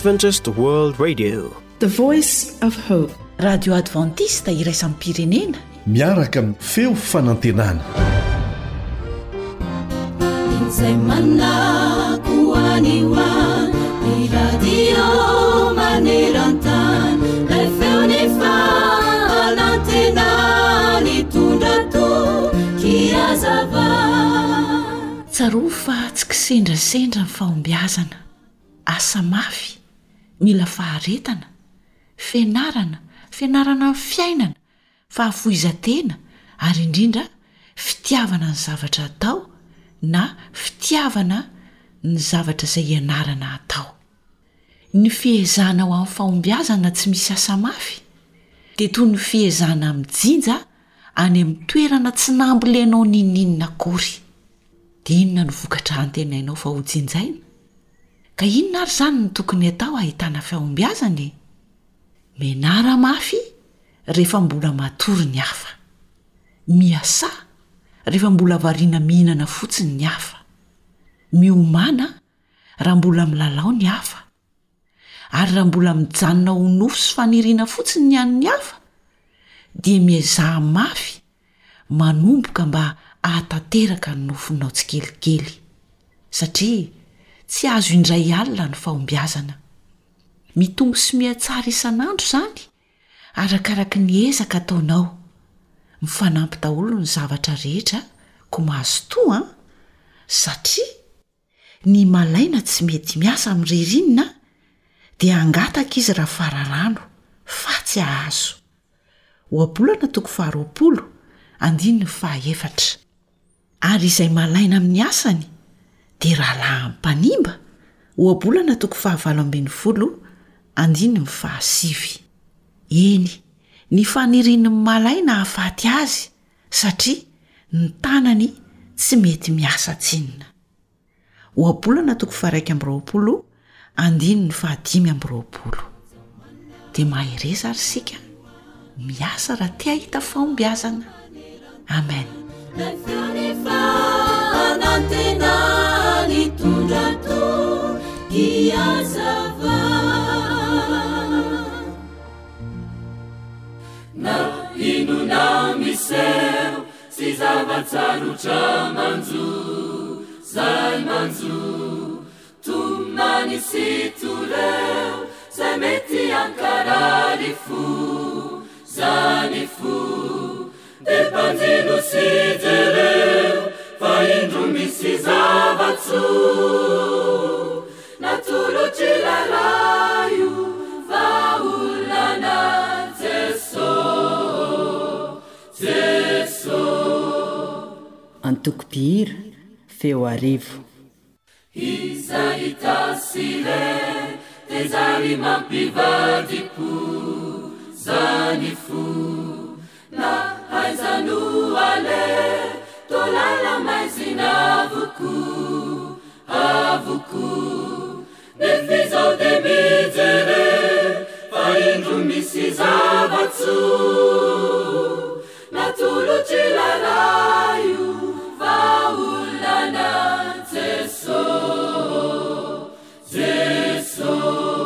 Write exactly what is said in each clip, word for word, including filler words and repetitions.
Adventist World Radio, the voice of hope. Radio Adventista iraisam pirenena miaraka amin'ny feo fanantenana. Izay manakoaniwa ny radio maneran-tany ilay feony fanantenana hitondra tokiazava. Tsaro fa tsy kisendrasendra ny fahombiazana, asa mafy, mila faharetana, fianarana, fianarana amin'ny fiainana, fahafoizatena ary indrindra fitiavana ny zavatra atao na fitiavana ny zavatra izay ianarana atao. Ny fiezana ho amin'ny fahombiazana tsy misy asa mafy dia toy ny fiezana amin'ny jinja any amin'ny toerana tsy nambolenao ninninina akory. Dia inona no vokatra antenainao fa ho jinjaina? Ka inona ary izany no tokony atao ahitana fahombiazana? Menara mafy rehefa mbola matory ny hafa, miasa rehefa mbola variana mihinana fotsiny ny hafa, miomana raha mbola milalao ny hafa, ary raha mbola mijanona ho nofo sy faniriana fotsiny ny an'ny hafa, dia miazaha mafy manomboka mba ahatateraka ny nofinao tsikelikely, satria tsy azo indray alina ny fahombiazana. Mitombo sy mihatsara isan'andro izany arakaraka ny ezaka ataonao, mifanampy daholo ny zavatra rehetra ko mahazo toa, satria ny malaina tsy mety miasa amin'ny ririnina dia angataka izy raha fararano fa tsy ahazo. Oabolana toko faharoapolo andiny ny fahaefatra. Ary izay malaina amin'ny asany dia rahalahy mpanimba, oabolana toko fahavalo ambin'ny folo andiny ny fahasivy. Eny, ny fanirian'ny malaina hahafaty azy satria ny tanany tsy mety miasa tsinona. Oabolana toko faharaika amby roapolo andiny ny fahadimy amby roapolo. Dia mahereza ary sika miasa raha tia hita fahombiazana. Amen. Na inona miseo si zavatsarotra manjo, zay manjo tomani sy toreo zay mety ankarary fo, zany fo de mpanjino sy jereo fa indro misy zavatso natolotry lalayo va olana Antokopihira feo arivo. Izay hitasile te zany mampivadipo, zany fo na haizano ale tolala maizina avoko, avoko de fizao de mijere fa indro misy zavatso natolotry lalayo va olana Jeso, Jeso.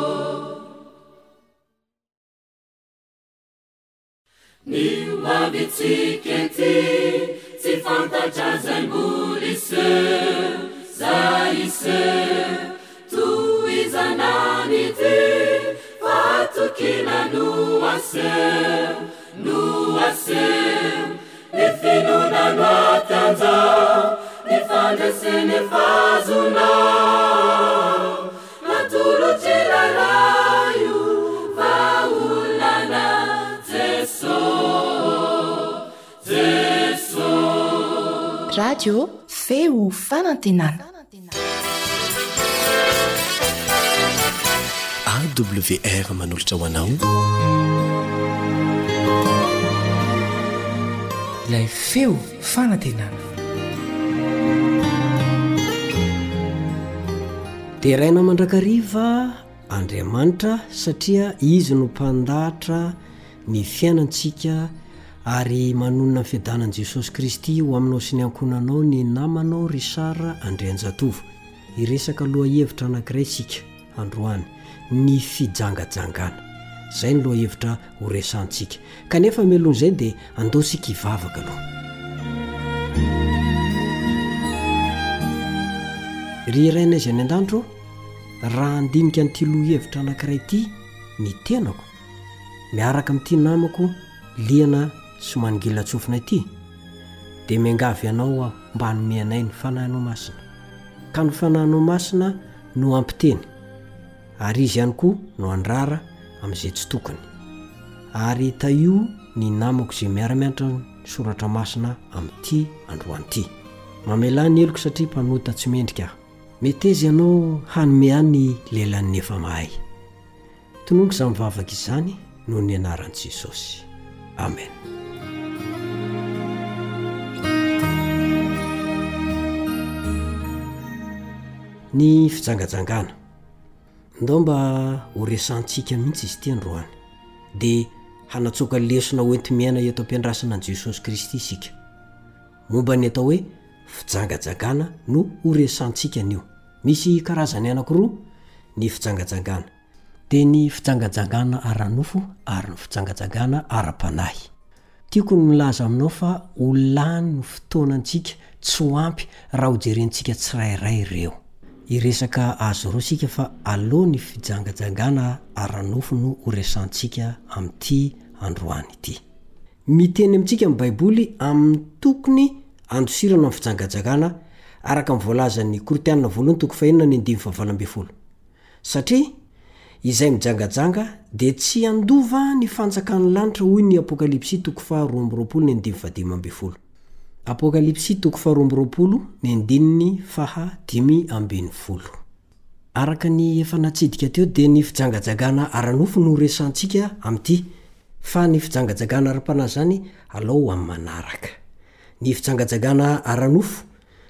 Ny hoavitsika ty tsy fantatra zay mboly iseo, zay iseo tohizanany ty fa tokina no aseo, no aseo ny finonano atanjao ny fandreseny fazonao natolotry lalayo va olana Jeso, Jeso. Radio feo fanantenana. A W R manolotra ho anao ilay feo fanantenana. dia raina mandrakariva Andriamanitra satria izy no mpandahatra ny fiainantsika ary manonona ny fiadanan'i Jesosy Kristy ho aminao sy ny ankonanao ny namanao Richard Andrianjatovo. Iresaka aloha hevitra anankiray sika androany ny fijangajangana. Zay ny loha hevitra ho resantsika. Kanefa melohanyizay dia andosika hivavaka aloha. Ry raina izy any an-danitro, raha andinika n'ity loha-hevitra anankiray ity ny tenako miaraka amin'ity namako liana sy mangilatsofina ity, dia miangavy ianao aho mba hanome anay ny fanahinao masina. Ka ny fanahinao masina no ampiteny, ary izy ihany koa no andrara amin'izay tsy tokony. Ary taio ny namako izay miara-mianatra ny soratra masina amin'ity androany ity. Mamela ny eloko satria mpanota tsy mendrika aho. Mety izy ianao hanome any lehilahin'ny efa mahay. Tononiko izany mivavaka izany noho ny anaran'i Jesosy. Amen. Ny fijangajangana ndao mba ho resantsika mihitsy izy ity androany, dia hanatsoaka lesona hoenti-miaina eto am-piandrasana an'i Jesosy Kristy isika. Momba ny atao hoe fijangajangana no ho resantsika anio. Misy karazany anankiroa ny fijangajangana, dia ny fijangajangana ara-nofo ary ny fijangajangana ara-panahy. Tiako ny milaza aminao fa ho lany ny fotoanantsika tsy ho ampy raha ho jerentsika tsirairay ireo. Iresaka azo roa sika fa aloha ny fijangajangana ara-nofo no ho resantsika amin'ity androany ity. Miteny amintsika amin'ny Baiboly amin'ny tokony andosirana amin'ny fijangajangana araka ny voalazan'ny Korinthiana voalohany toko fahenina ny andimy fahavalo ambin'ny folo. Satria izay mijangajanga dia tsy andova ny fanjakan'ny lanitra hoy ny Apokalipsy toko faharoa amby roapolo ny andimy fahadimy ambin'ny folo. Apokalipsy toko faharoa amby roapolo ny andininy fahadimy ambin'ny folo. Araka ny efa natsidika teo dia ny fijangajangana ara-nofo no resantsika amin'ity, fa ny fijangajangana ara-panahy zany alao amin'ny manaraka. Ny fijangajangana ara-nofo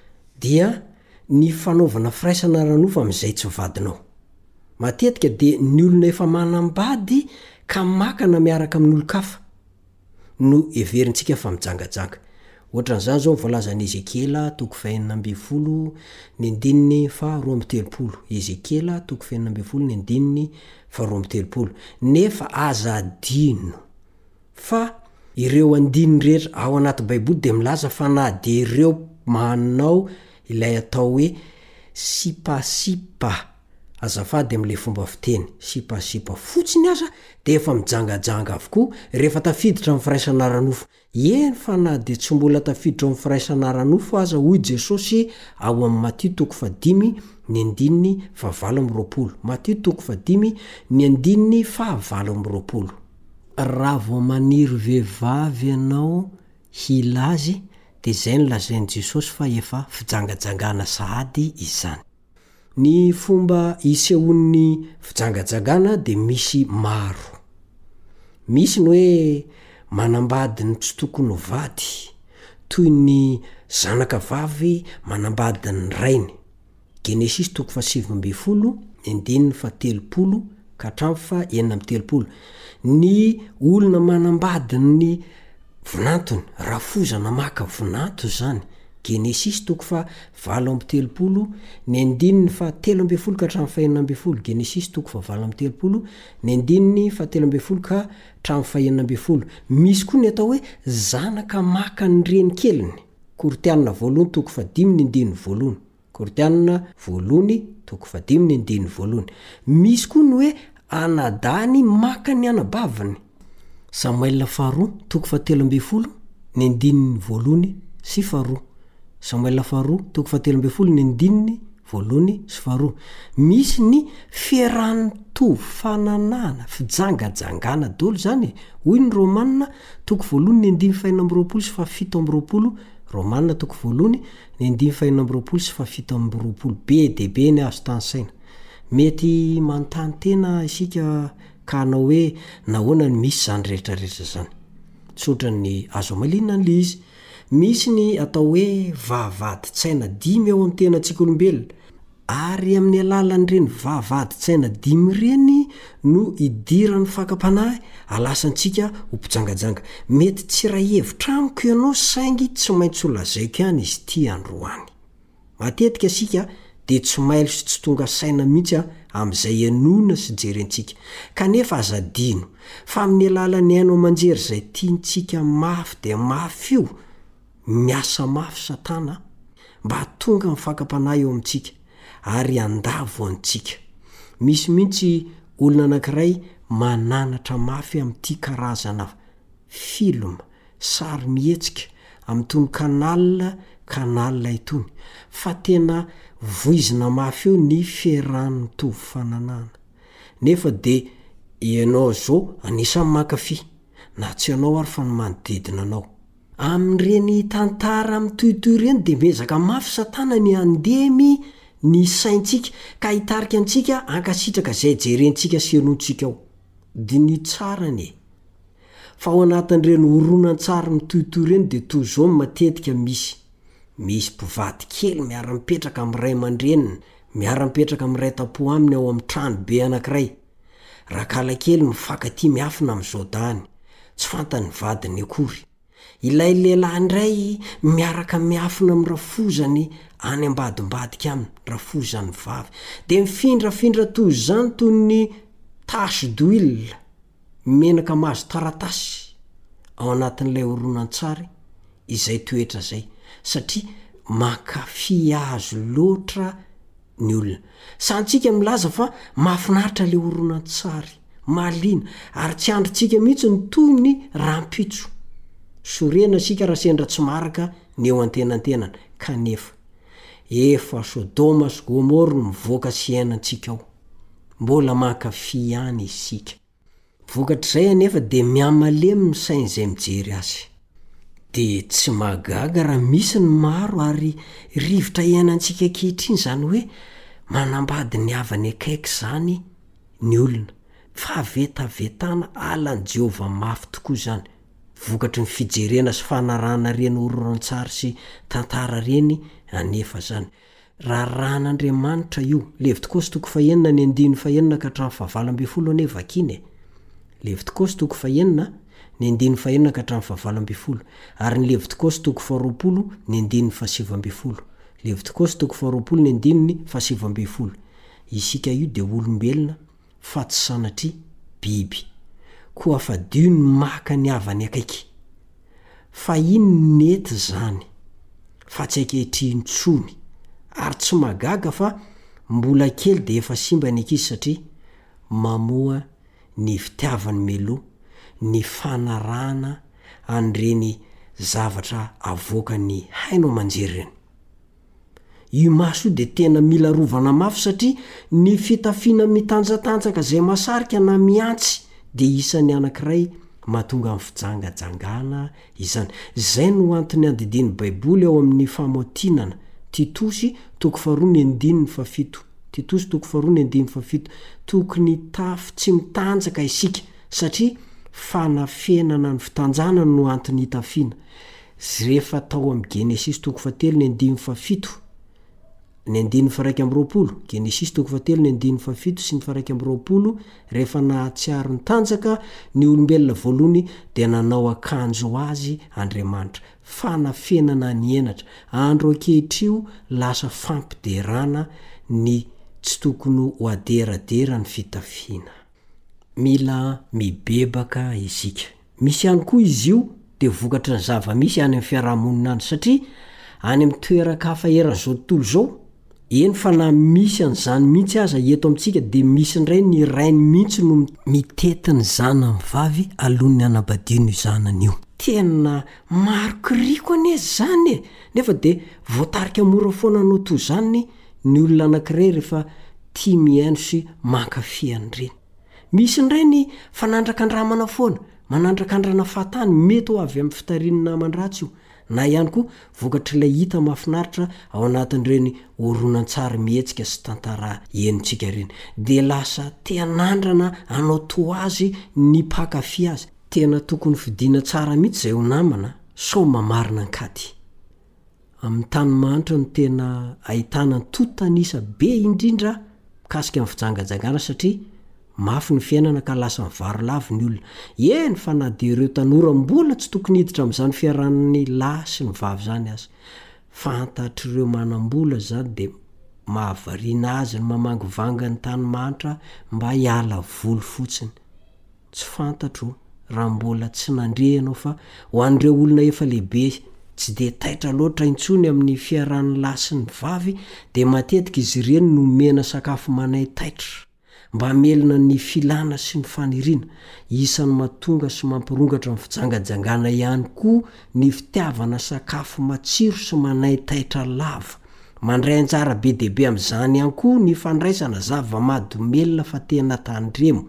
dia ny fanaovana firaisana ara-nofo amin'izay tsy vadinao. Matetika dia ny olona efa manambady ka makana miaraka amin'ny olo-kafa no everintsika fa mijangajanga. Ohatran'izany zao voalazan'i Ezekiela toko fahenina ambin'ny folo ny andininy faharoa amby telopolo. Ezekiela toko fahenina ambin'ny folo ny andininy faharoa amby telopolo. Nefa aza adino fa ireo andiny rehetra ao anaty Baiboly dia milaza fa na dia ireo manao ilay atao hoe sipasipa, azafady amin'ilay fomba fiteny, sipasipa fotsiny aza dia efa mijangajanga avokoa rehefa tafiditra amin'ny firaisana ara-nofo. Eny fa na dia tsy mbola tafiditra amin'ny firaisana ara-nofo aza hoy Jesosy ao amin'ny Matio toko fadimy ny andininy fahavalo amby roapolo. Matio toko fadimy ny andininy fahavalo amby roapolo. Raha vao maniry vehivavy ianao hilazy dia izay ny lazain'i Jesosy fa efa fijangajangana sahady izany. Ny fomba isehoan'ny fijangajangana dia misy maro. Misy ny hoe manambady ny tsy tokony ho vady, toy ny zanaka vavy manambady ny rainy. Genesis toko fahasivy ambin'ny folo ny andininy fahatelopolo ka hatramin'ny fahaenina amby telopolo. Ny olona manambady ny vinantony, rafozana maka vinanto zany. Genesis toko fa valo amby telopolo ny andininy fahatelo amby folo ka hatramin'ny fahaenina amby folo. Genesis toko fa valo amby telopolo ny andininy fahatelo amby folo ka hatramin'ny fahaenina amby folo. Misy koa ny atao hoe zanaka maka ny reny keliny. Korinthiana voalohany toko fadimy ny andininy voalohany. Korinthiana voalohany toko fadimy ny andininy voalohany. Misy koa ny hoe anadany maka ny anabaviny. Samuel faharoa toko fahatelo amby folo ny andininy voalohany sy faharoa. Samuel faharoa toko fahatelo amby folo ny andininy voalohany sy faharoa. Misy ny fiarahan'ny fananana, fijangajangana dolo zany. Hoy ny Romanina toko voalohany ny andimy fahenina amby roapolo sy fahafito amby roapolo. Romanina toko voalohany ny andimy fahenina amby roapolo sy fahafito amby roapolo. Be dia be ny azo tanysaina. Mety manontany tena isika ka hanao hoe nahoana ny misy zany rehetrarehetra zany. Tsotra ny azo amalinina ny izy. Misy ny atao hoe vavady-tsaina dimy ao amin'ny tenantsika olombelona, ary amin'ny alalan'ireny vavady-tsaina dimy ireny no idiran'ny fakapanahy alasantsika ho mpijangajanga. Mety tsy raha hevitra amiko ianao saingy tsy maintsy ho lazaiko ihany izy ity androany. Matetika sika dia tsy mailo sy tsy tonga saina mihitsy a amin'izay anona sy jerentsika kanefa azadino fa amin'ny alalan'ny haino amanjery izay tiantsika mafy dia mafy io miasa mafy satana mba tonga mifakam-panahy eo amintsika ary andavo antsika. Misy mihitsy olona anankiray mananatra mafy amin'ity karazana filma sary mihetsika amin'itony kanalina kanalina itony fa tena voizina mafy eo ny fiarahany mitovy fananana nefa dia ianao zao anisan'ny mankafy na tsy ianao ary fa ny manodidina anao amin'ireny tantara mitohitoy ireny dia mezaka mafy satana ny andemy ny saintsika ka hitarika antsika ankasitraka izay jerentsika sy anontsika ao dia ny tsarany fa ao anatin'ireny horonan-tsara mitohitoy ireny dia toy izao matetika misy misy mpivady kely miara-mipetraka amin'ray aman-dreniny miara-mipetraka amin'ray tampo aminy ao amin'ny trano be anankiray rakala kely mifankaty miafina amin'izao dany tsy fantany vadiny akory ilay lehilahy indray miaraka miafina amin'ny rafozany any ambadimbadika aminy rafozany vavy dia mifindrafindra toy izany toy ny tasy d'huile menaka mahazo taratasy ao anatin'ilay horonan-tsary izay toetra zay satria mankafy azo loatra ny olona santsika milaza fa mahafinaritra le horonan-tsary malina ary tsy androtsika mihitsy ny toy ny rampitso sorena sika raha sendra tsy maraka ny eo antenantenana kanefa efa Sodoma sy Gomora no mivoaka sy ainantsika ao mbola mankafy ihany isika vokatr'izay anefa dia miamalemy ny sain'izay mijery azy dia tsy magaga raha misy ny maro ary rivotra iainantsika ankehitriny izany hoe manambady ny havany akaiky izany ny olona fa vetavetana alan'i Jehova mafy tokoa izany vokatry ny fijerena sy fanarahana reny horonan-tsary sy tantara reny anefa zany raran'Andriamanitra io Levitikosy toko fahenina ny andiny fahenina ka hatramin'ny fahavalo ambin'ny folo ane vakiny Levitikosy toko fahenina ny andiny fahenina ka hatramin'ny fahavalo ambin'ny folo ary ny Levitikosy toko faharoapolo ny andiny fahasivy ambin'ny folo Levitikosy toko faharoapolo ny andiny fahasivy ambin'ny folo isika io dia olombelona fa tsy sanatria biby koa fa dio ny maka ny havany akaiky fa iny nety zany fa tsy ankehitriny tsony ary tsy magaga fa mbola kely dia efa simba ny ankizy satria mamoa ny fitiavany meloa ny fanarahana an'ireny zavatra avoaka ny haino amanjery reny io maso dia tena mila rovana mafy satria ny fitafiana mitanjatanjaka izay masarika na miantsy dia isan'ny anankiray mahatonga amin'ny fijangajangana izany izay no antony andidiny baiboly ao amin'ny famotinana Titosy toko faharoa ny andiny ny fafito Titosy toko faharoa ny andiny fafito tokony tafy tsy mitanjaka isika satria fanafenana ny fitanjana no antony hitafiana rehefa tao amin'ny Genesis toko fahatelo ny andiny fafito ny andiny faraika amby roapolo Genesis toko fahatelo ny andiny fafito sy ny faraika amby roapolo rehefa nahatsiaro ny tanjaka ny olombelona voalohany dia nanao akanjo azy Andriamanitra fanafenana ny enatra andro ankehitrio lasa fampiderana ny tsy tokony ho aderadera ny fitafiana mila mibebaka isika misy ihany koa izy io dia vokatra ny zava-misy any amin'ny fiarahamonina any satria any amin'ny toeran-kafa eran'izao tontolo izao eny fa na misy an'izany mihitsy aza eto amintsika dia misy indray ny rainy mihitsy no mitetiny zana ny vavy alohany anabadino izanany io tena maro kiriko ane zany e nefa dia voatarika mora foana anao toy zany ny olona anankiray rehefa tia miaino sy mankafihany ireny misy indray ny fanandrakandramana foana manandrakandrana fahatany mety ho avy amin'ny fitarian'ny naman-dratsy io na ihany koa vokatr'ilay hita mahafinaritra ao anatin'ireny horonan-tsary mihetsika sy tantara enitsika ireny dia lasa teanandrana anao toa azy ny mpakafy azy tena tokony fidiana tsara mihitsy izay ho namana sao mamarina ankady amin'ny tany manitra no tena ahitana totanisa be indrindra mikasika amin'ny fijangajangana satria mafy ny fiainana ka lasa mivaro lavy ny olona eny fa na dia ireo tanora mbola tsy tokony hiditra amin'izany fiarahan'ny lahy sy ny vavy zany azy fantatr'ireo manam-bola zany dia mahavariana azy ny mamangovanga ny tanymanitra mba hiala voly fotsiny. Tsy fantatro raha mbola tsy nandrehanao fa ho an'ireo olona efa lehibe tsy de taitra loatra intsony amin'ny fiarahany lahy sy ny vavy de matetika izy ireny no mena sakafo manay taitra mba melona ny filana sy ny faniriana. Isan'ny mahatonga sy mampirongatra ny fijangajangana ihany koa ny fitiavana sakafo matsiro sy manay taitra lava. Mandray anjara be dehibe amin'izany ihany koa ny fandraisana zava-mahadomelona fa tena tandremo.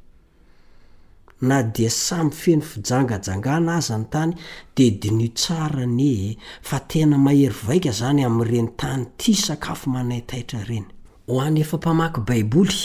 Na dia samy feno fijangajangana aza ny tany de dinio tsara ne fa tena mahery vaika zany amin'ireny tany tia sakafo manay taitra reny. Ho any efa mpamaky baiboly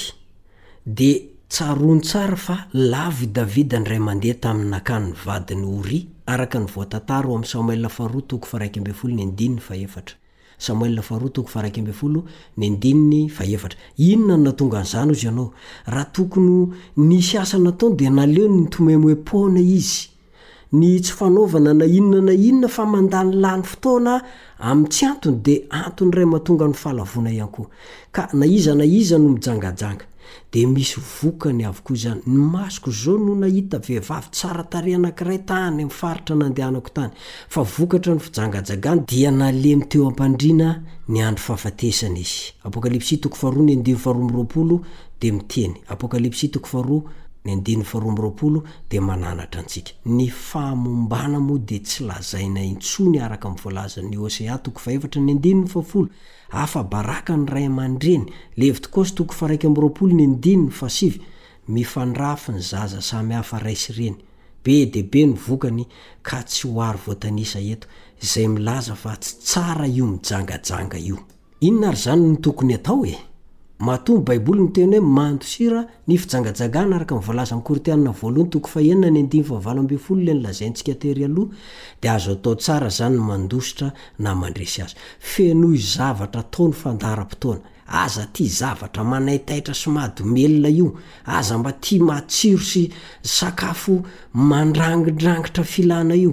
de tsaroany tsara fa lavy Davida ndray mandeha tamin'ny nakan'ny vadiny Oria araka ny voatantara ao amin'ny Samuel faharoa toko faha iraika ambin'ny folo ny andininy faha efatra. Samuel faharoa toko faha iraika ambin'ny folo ny andininy faha efatra. Inona no natonga an'izany ozy ianao? Raha tokony nisy asa nataony de naleo ny tomemoepona izy. Ny tsy fanaovana na inona na inona fa mandany lany fotoana amin'ny tsy antony de antony ray mahatonga ny fahalavona ihany koa. Ka na iza na iza no mijangajanga de misy vokany avokoa izany. Ny masoko zao no nahita vehivavy tsara tarehy anankiray tany amin'ny faritra nandehanako tany fa vokatra ny fijangajangana dia nalemy teo am-pandriana ny andro fahafatesana izy. Apokalipsy toko faharoa ny andiny faharoa amby roapolo de miteny. Apokalipsy toko faharoa ny andiny faharoa amby roapolo de mananatra antsika. Ny fahamombana moa de tsy lazaina intsony araka amin'ny voalazan'ny Hosea toko faha efatra ny andiny fahafolo. Afa baraka ny ray aman-dreny. Levitikosy toko faha iraika amby roapolo ny andiny fahasivy. Mifandrafy ny zaza samy hafa raisy reny. Be de be ny vokany ka tsy ho ary voatanisa eto. Izay milaza fa tsy tsara io mijangajanga io. Inona ary zany ny tokony atao e? Mahatombo baiboly ny teny hoe mandosira ny fijangajangana araka ny voalaza amin'ny Korinthiana voalohany toko faha enina ny andiny faha valo ambin'ny folo le nilazaintsika tery aloha de azo atao tsara zany ny mandositra na mandresy azy. Fenoy zavatra taony fandaharam-potoana. Aza tia zavatra manay taitra sy mahadomelona io. Aza mba tia matsiro sy sakafo mandrangindrangotra filana io.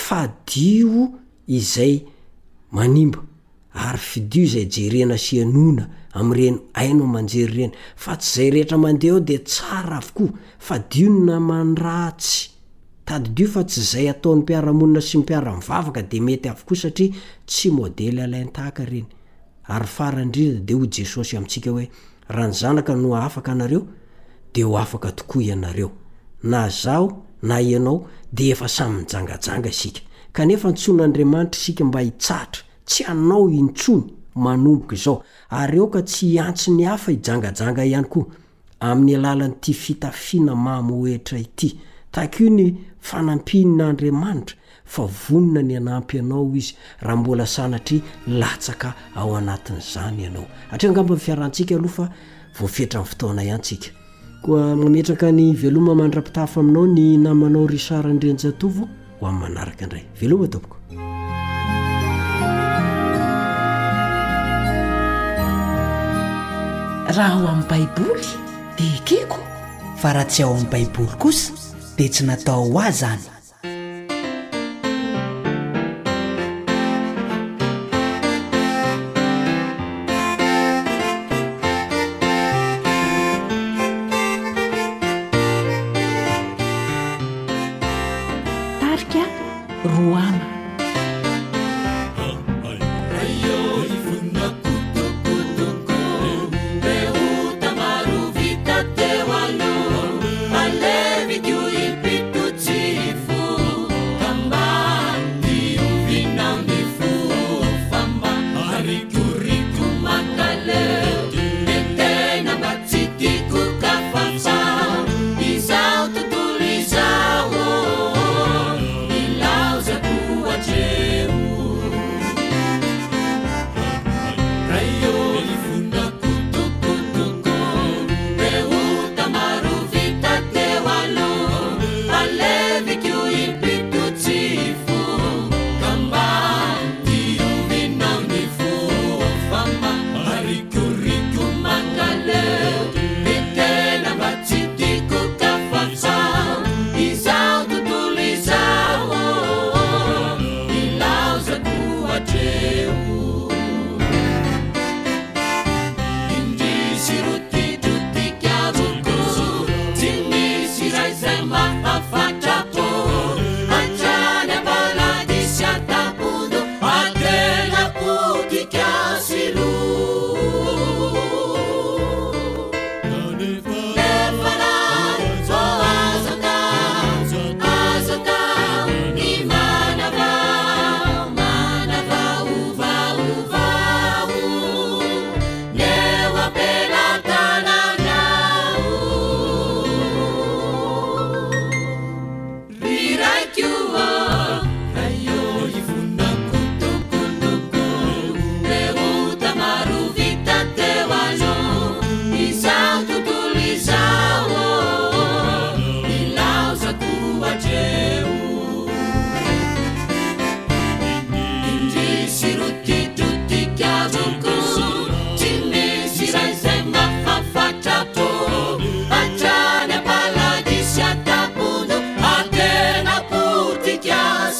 Fadio izay manimba ary fidio izay jerena sy anona amin'ireny aino manjery reny. Fa tsy zay rehetra mandeha de tsara avokoa. Fadio na mandratsy. Tadidio fa tsy zay ataon'ny mpiaramonina sy mpiara-mivavaka de mety avokoa satria tsy modely alain-tahaka reny. Ary farandrina de ho Jesosy amintsika hoe raha ny zanaka no afaka anareo de ho afaka tokoa ianareo. Na zao na ianao de efa samy mijangajanga isika. Kanefa antson'Andriamanitra isika mba hitsatra. Tsy anao intsony manomboka izao. Ary eo ka tsy antsi ny hafa hijangajanga ihany koa amin'ny alalan'ity fitafiana mamoetra ity. Tahaka io ny fanampin'Andriamanitra fa vonona ny anampy anao izy raha mbola sanatry latsaka ao anatin'izany ianao. Hatria angamba ny fiarahantsika aloha fa voafetra amin'ny fotoana ihantsika. Koa mametraka ny veloma mandrapitafa aminao ny namanao Richard Andrenjatovo ho amin'ny manaraka indray. Veloma tompoko. Raha ao amin'ny baiboly de ekeko, fa raha tsy ao amin'ny baiboly kosa de tsy natao ho azy zany. Tarika Roana. Alevi giù il pittucci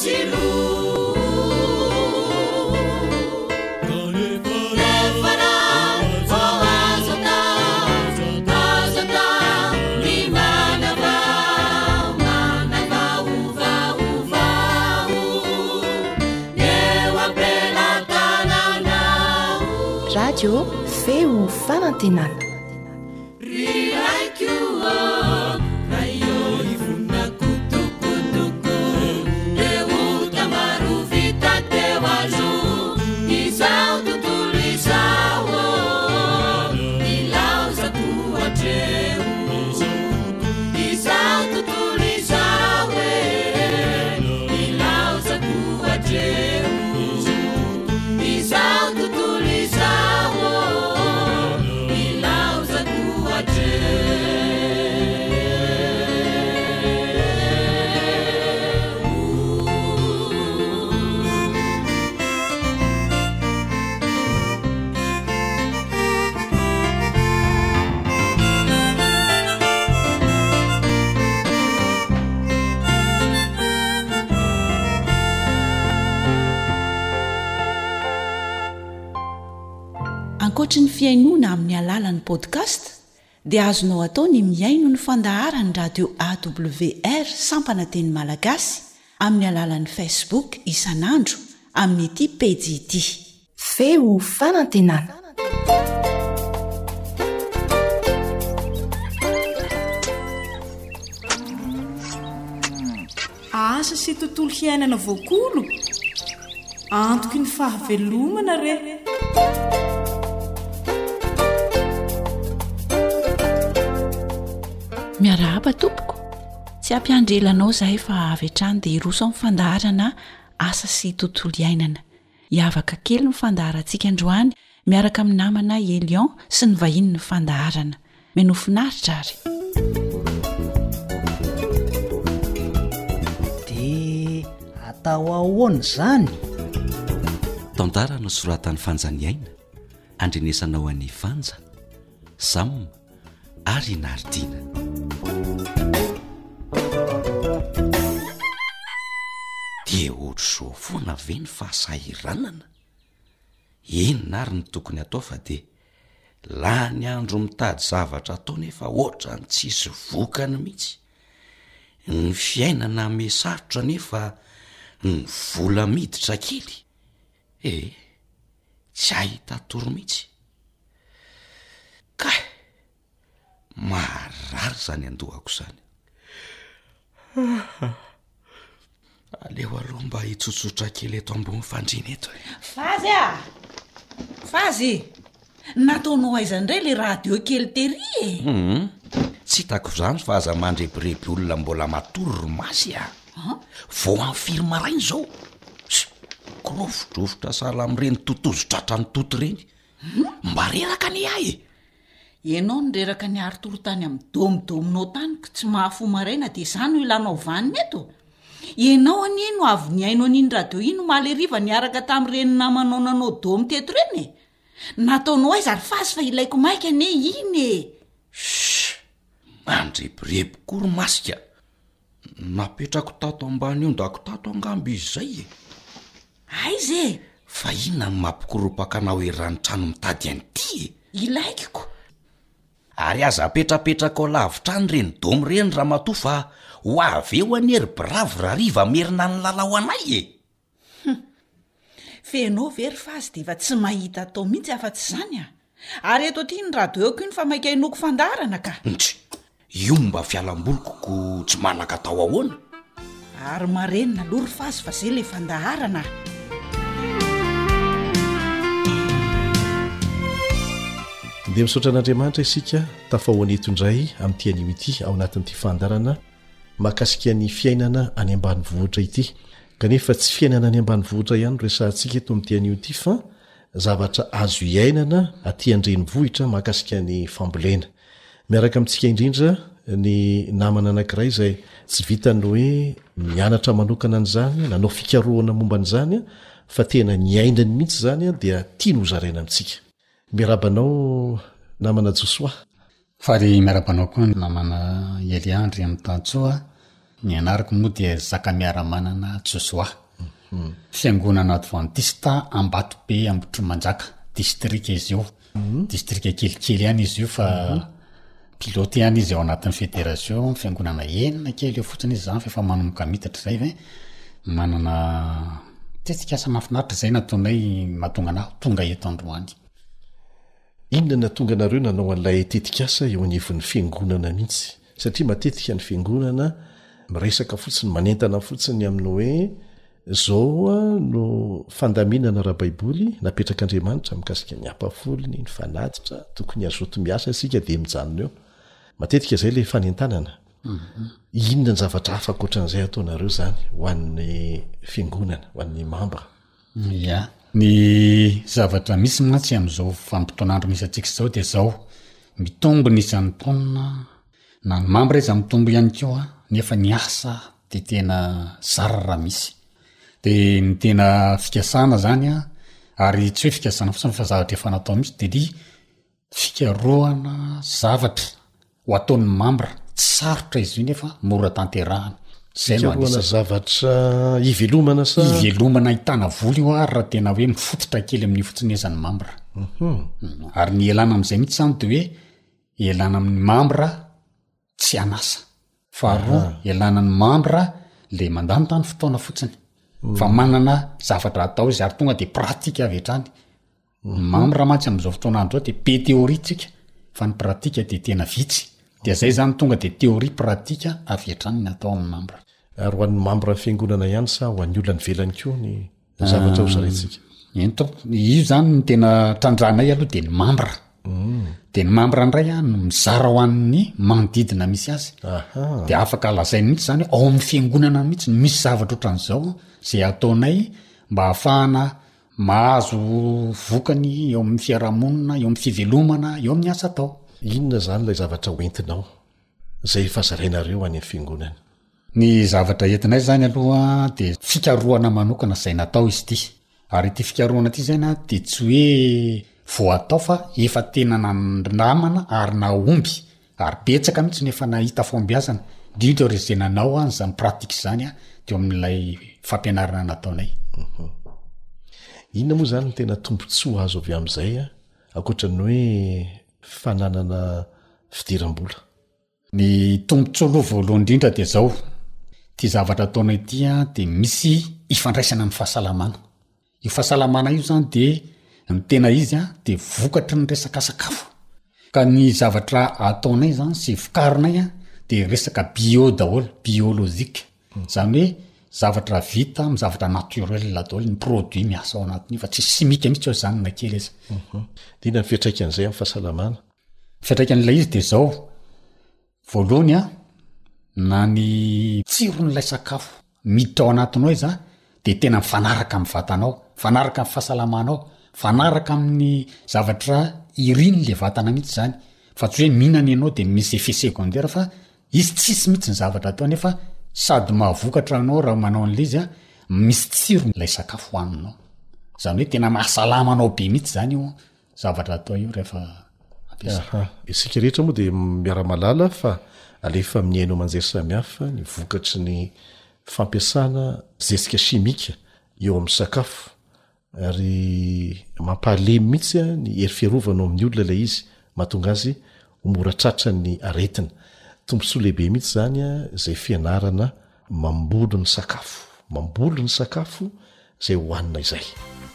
radio feo fanantenana ankoatra ny fiainoana amin'ny alalan'ny podcast dia azonao atao ny miaino ny fandaharany radio awr sampana teny malagasy amin'ny alalan'ny facebook isanandro amin'ny ity pejy ity feo fanantenana asa sy tontolo hiainana voakolo antoky ny fahavelomana re miarahaba tompoko tsy ampiandrelanao zahay fa avy hatrany dia iroso amin'ny fandaharana asa sy tontolo iainana hiavaka kely ny fandaharantsika androany miaraka amin'ny namana Elion sy ny vahiny ny fandaharana menofinaritra ary dia atao ahoana izany tantara no soratan'ny fanjaniaina andrenesanao an'ny fanja sam ary nardina dia ohatr'izao foana ve ny fahasahiranana inona ary ny tokony atao fa dia la ny andro mitady zavatra atao nefa ohatra ny tsisy vokany mihitsy ny fiainana mesarotra nefa ny vola miditra kely e tsy ahita toro mihitsy ka marary zany andohako zany aleo aloha mba hitsotsotra kely eto ambony fandrina eto fazy a fazy nataonao aizandray le radio kely tery e mm tsy hitako zany fa aza mandrebireby olona mbola matory romasy a vao amin'ny firmarainy zao kirovodrovotra sala amin'ireny totozotratra ny toto reny mba reraka ny ahy ianao nyreraka ny arytoro tany amin'ny domidominao tanyko tsy mahafo maraina dia izany ho ilanao vaniny eto ianao anino avy ny aino an'iny radio ino maleriva niaraka tamin'ireny namanao nanao domy teto reny nataonao aiza ary fazy fa ilaiko maika ane iny e mandrebirebi kory masika napetrako tato ambany io ndako tato angamby izy zay e aiza e fa inona ny mampikoromaka anao erantrano mitady an'ity e ilaikiko ary aza apetrapetraka ao lavitrany reny domy reny raha matoa fa ho aveo anery bravo raha riva merina ny lalao anay e fenao very fazy dia efa tsy mahita atao mihitsy afa-tsy izany a ary eto ty ny radio eko iny fa maika inoko fandaharana ka ntsy io mba fialam-bolokoko tsy manaka atao ahoana ary marenina lory fazy fa zay le fandaharana dia misaotra an'Andriamanitra isika tafahoaneto indray amin'ity anio ity ao anatin'ity fandarana mahakasika ny fiainana any ambanivohitra ity kanefa tsy fiainana any ambanivohitra ihany resantsika eto amin'ity anio ity fa zavatra azo iainana aty andrenivohitra mahakasika ny fambolena miaraka amintsika indrindra ny namana anankiray izay tsy vitany hoe mianatra manokana an'izany nanao fikarohana momba an'izany fa tena nyainany mihitsy zany dia tia nozaraina amintsika miarabanao namana Josoa fary miarabanao koa namana Eliandry amin'ny Tantsoa ny anarako moa dia Zakamiaramanana Joshua. Fiangonana Adventista Ambatobe Ambotrimanjaka, distrika izy io. Distrika kelikely ihany izy io fa pilote ihany izy ao anatin'ny fédération, fiangonana enina kely eo fotsiny izy zany fa efa manomboka mitatra zay ve manana tetika asa mahafinaritra zay nataonay mahatonga anahy tonga eto Androany. Inona natonga anareo nanao an'ilay tetikasa eo anivon'ny fiangonana mihitsy? Satria matetika ny fiangonana miresaka fotsiny manentana fotsiny amin'ny hoe zao no fandaminana raha baiboly napetraka Andriamanitra mikasika ny ampafolony ny fanatitra tokony azoto miasa isika dia mijanona eo. Matetika izay ilay fanentanana. Inona ny zavatra hafa ankoatran'izay ataonareo zany ho an'ny fiangonana, ho an'ny mambra? Ya, ny zavatra misy mantsy amin'izao vanim-potoan'andro misy antsika izao dia zao mitombo ny isan'ny taona na ny mambra izy mitombo ihany koa nefa ny asa dia tena zara misy. Dia ny tena fikasana zany a, ary tsy hoe fikasana fotsiny fa zavatra efa natao misy dia ny fikarohana zavatra ho ataon'ny mambra tsy sarotra izy io nefa mora tanterahana. Fikarohana zavatra ivelomana sa ivelomana hitana voly io a raha tena hoe mifototra kely amin'ny fotsinezan'ny mambra. Ary ny elana amin'izay mihitsy zany dia hoe elana amin'ny mambra tsy anasa fa roa elana ny mambra le mandany tany fotoana fotsiny fa manana zavatra atao izy ary tonga dia pratika avy hatrany. Mambra mantsy amin'izao fotoan'andro zao dia be teoria tsika fa ny pratika dia tena vitsy. Dia zay zany tonga dia teoria pratika avy hatrany ny atao amin'ny mambra. Ary ho an'ny mambra fiangonana ihany sa ho an'ny olona nivelany koa ny zavatra ho zarentsika? Ento io zany ny tena trandrahnay aloha dia ny mambra. Dia ny mambra indray a no mizara ho an'ny manodidina misy azy. Dia afaka lazainy mihitsy zany ao amin'ny fiangonana mihitsy misy zavatra ohatran'izao zay ataonay mba hahafahana mahazo vokany eo amin'ny fiarahamonina, eo amin'ny fivelomana, eo amin'ny asa atao. Inona zany ilay zavatra hoentinao zay fazarainareo any amin'ny fiangonana? Ny zavatra entinay zany aloha dia fikarohana manokana izay natao izy ity. Ary ity fikarohana ity zany a dia tsy hoe vao atao fa efa tena nandramana ary naomby ary betsaka mihitsy nefa nahita fombiazana indrindra ireo izay nanao any zany pratika izany a teo amin'ilay fampianarana nataonay. Inona moa zany ny tena tombontsoa azo avy amin'izay a ankoatran'ny hoe fananana fidiram-bola? Ny tombontsoa aloha voalohany indrindra dia zao, ty zavatra ataonay ity a dia misy ifandraisana amin'ny fahasalamana. Io fahasalamana io zany dia ny tena izy a dia vokatry ny resaka sakafo. Ka ny zavatra ataonay zany sy vokarinay a dia resaka bio daholo, biolojika. Zany hoe zavatra vita amin'ny zavatra naturel daholo, ny produit miasa ao anatiny fa tsy simika mihitsy ao zany na kely izy. Dia inona ny fiantraikan'izay amin'ny fahasalamana? Fiantraikan'ilay izy dia zao, voalohany a na ny tsiron'ilay sakafo miditra ao anatinao izy a dia tena mifanaraka amin'ny vatanao, mifanaraka amin'ny fahasalamanao, mifanaraka amin'ny zavatra irin'le vatana mihitsy zany. Fa tsy hoe mihinana ianao dia misy effet secondaire fa izy tsisy mihitsy ny zavatra atao nefa sady mahavokatra anao raha manao an'ilay izy a misy tsiro ilay sakafo hohaninao. Zany hoe tena mahasalamanao be mihitsy zany io zavatra atao io rehefa ampiasa. Isika rehetra moa dia miara-malala fa alefa miaino manjery samihafa ny vokatry ny fampiasana zezika simika eo amin'ny sakafo ary mampahalemy mihitsy a ny hery fiarovana amin'ny olona ilay izy mahatonga azy homoratratra ny aretina. Tombontsoa lehibe mihitsy zany a zay fianarana mambolo ny sakafo, mambolo ny sakafo zay hohanina izay.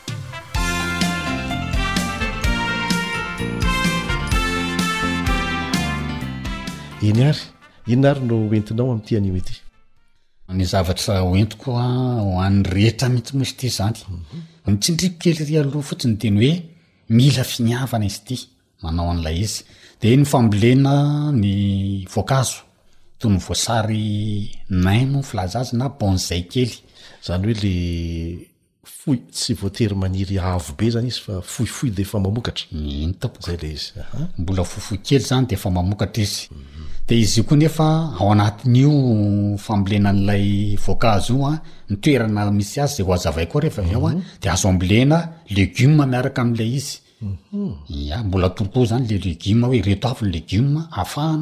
Eny ary, inona ary no entinao amin'ity anio ity? Ny zavatra hoentiko ho an'ny rehetra mihitsy moa izy ity zany. Ny tsindriko kely ry aloha fotsiny dia ny hoe mila finiavana izy ity manao an'ilay izy. Dia ny fambolena ny voankazo toy ny voasary naimo filaza azy na bonsai kely. Zany hoe le fohy tsy voatery maniry avo be zany izy fa fohifohy dia efa mamokatra. Iny tompoko. Zay le izy. Mbola fohifohy kely zany dia efa mamokatra izy. Dia izy koa nefa ao anatin'io fambolenan'ilay voankazo io a ny toerana misy azy zay ho azavay koa rehefa avy ao a dia azo ambolena legioma miaraka amin'ilay izy. Ya, mbola toroko zany le legioma hoe reto avy ny legioma ahafahana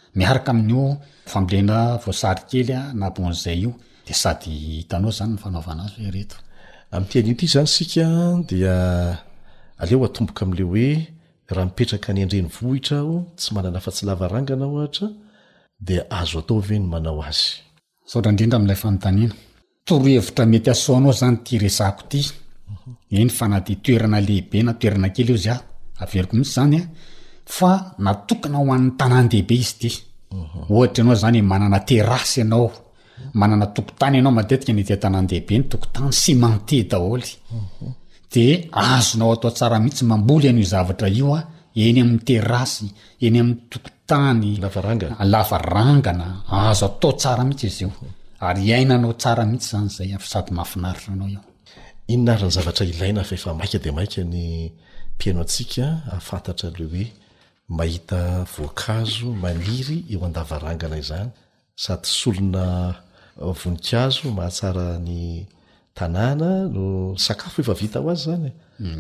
miaraka amin'io fambolena voasary kely a na bonzay io de sady hitanao zany ny fanaovana azy hoe reto am'tian'io ty zany sika dia aleo atomboka am'le hoe raha mipetraka ny andreny vohitra aho tsy manana fa tsy lavarangana ohatra de azo atao ve ny manao azy saotra indrindra am'ilay fanontaniana torohevitra mety asoanao zany ty resako ty eny fa na ty toerana lehibe na toerana kely io zay averiko mihitsy zany a fa natokana ho an'ny tanàn-dehibe izy ty ohatra ianao zany manana terasy ianao manana tokotany ianao matetika ny ty tanàn-dehibe ny tokotany cimenté daholy de azonao atao tsara mihitsy mamboly an'io zavatra io a eny amin'ny terasy eny amin'ny tokotany lavarangana lavarangana azo atao tsara mihitsy izy io ary iainanao tsara mihitsy zany zay sady mahafinaritra anao io inona ary ny zavatra ilaina fa efa maika de maika ny mpiaino antsika afantatra le hoe mahita voankazo maniry eo an-davarangana izany sady solona voninkazo mahatsara ny tanàna no sakafo efa vita ho azy zany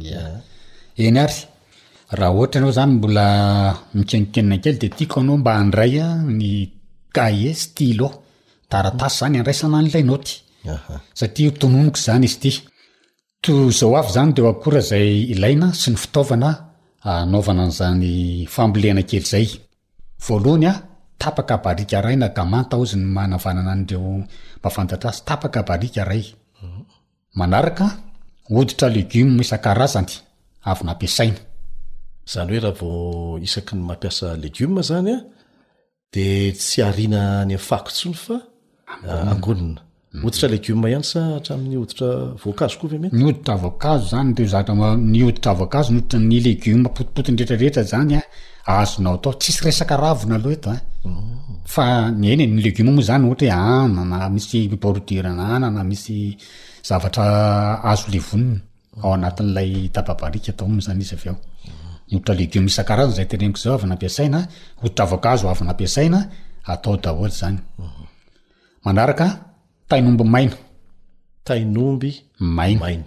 eny ary raha ohatra anao zany mbola mikenikenina kely de tiako anao mba handray a ny cahier stylo taratasy zany andraisana an'ilay noty satria tononoko zany izy ty to zao avy zany deo akora zay ilaina sy ny fitaovana anaovana an'izany fambolena kely zay voalohany a tapaka barika ray na gamanta ozy ny manavanana an'ireo mafantatra azy tapaka barika ray manaraka hoditra legioma isan-karazany avy nampiasaina zany hoe raha vao isaky ny mampiasa legioma zany a de tsy ariana ny fakotsony fa angonina hoditra legioma ihany sa hatramin'ny hoditra voankazo koa ve mety ny hoditra voankazo zany de zatra ny hoditra voankazo ny hoditra ny legioma potipotiny rehetrarehetra zany a azonao atao tsisy resaka ravina aloha eto a fa ny eny ny legioma moa zany ohatra hoe anana misy bordurana anana misy zavatra azo levonina ao anatin'ilay tapabarika atao moa zany izy avy eo ny hoditra legioma isan-karazany zay tereniko zao avy nampiasaina hoditra voankazo avy nampiasaina atao daholo zany manaraka tainomby maina tainomby maina maina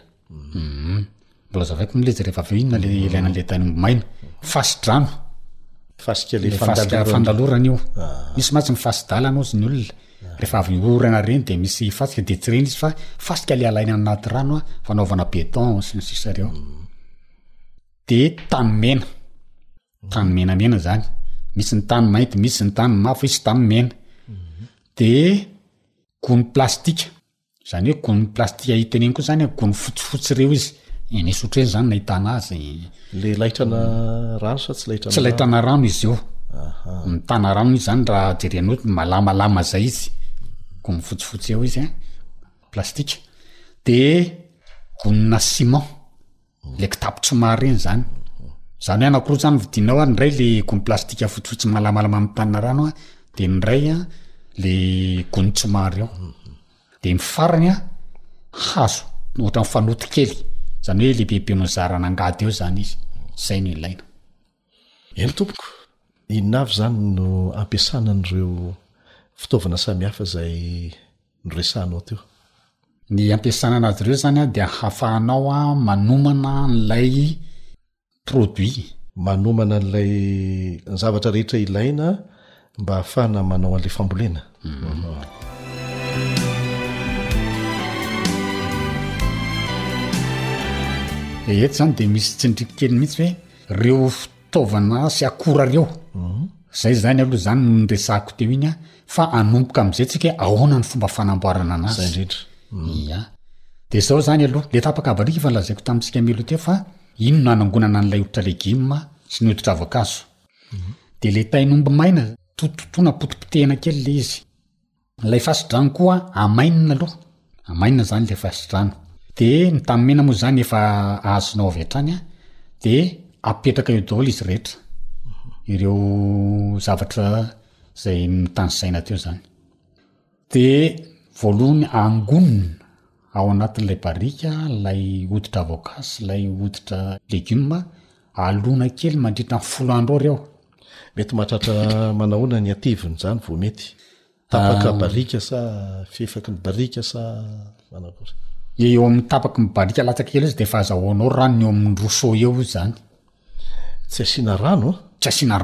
mbola zavaiko mileza rehefa aveo inona le ilaina le tainomby maina fasidrano fasika le fandalorana io misy matsy ny fasidalana ozy ny olona rehefa avy orana reny de misy fasika de tsy reny izy fa fasika le alaina anaty rano a fanaovana beton sy ny sisa reo de tany mena tany menamena zany misy ny tany mainty misy ny tany mafy isy tany mena de gony plastika zany hoe gony plastika hiteneny koa zany gony fotsifotsy reo izy enisy otreny zany nahitana azy le laitrana rano sa tsy laitrana tsy laitana rano izy io mitana rano izy zany raha jerenao malamalama zay izy gony fotsifotsy eo izy a plastika de gonina ciment le kitapo tsy mareny zany zany hoe anakoroa zany vidinao a ndray le gony plastika fotsifotsy malamalama mitana rano a de ndray a le gony tsy mary eo de mifarany a hazo ohatra ny fanoty kely zany hoe le bebe nozarana angady eo zany izy zay no ilaina eny tompoko inona avy zany no ampiasana an'ireo fitaovana samihafa zay noresanao teo ny ampiasana anazy ireo zany a de hahafahanao a manomana n'lay produit manomana n'lay ny zavatra rehetra ilaina mba hahafahana manao an'le fambolena de eto zany de misy tsindriky kely mihitsy hoe reo fitaovana sy akora reo zay zany aloha zany nresako teo iny a fa anomboka am'izay tsika ahoana ny fomba fanamboarana anazy ia de zao zany aloha le tapaka barika fa lazaiko tamitsika melo teo fa ino no anangonana n'lay hoditra legioma sy ny hoditra voankazo de le tainomby maina tototona potipotehana kely le izy lay fasidrano koa amainina aloha amainina zany le fasidrano de ny tamena moa zany efa azonao avy hatrany a de apetraka eo daholo izy rehetra ireo zavatra zay mitanysaina teo zany de voalohany angonina ao anatin'lay barika lay hoditra voankazo lay hoditra legioma alona kely mandritra ny folo andro reo mety mahatratra manahoana ny ativiny zany vo mety tapaka barika sa fifaky ny barika sa manakory eo amin'ny tapaky ny barika latsaka kely izy de fa azahoanao rano eo amin'ny rousseau eo izy zany tsy asiana rano tsy asiana rano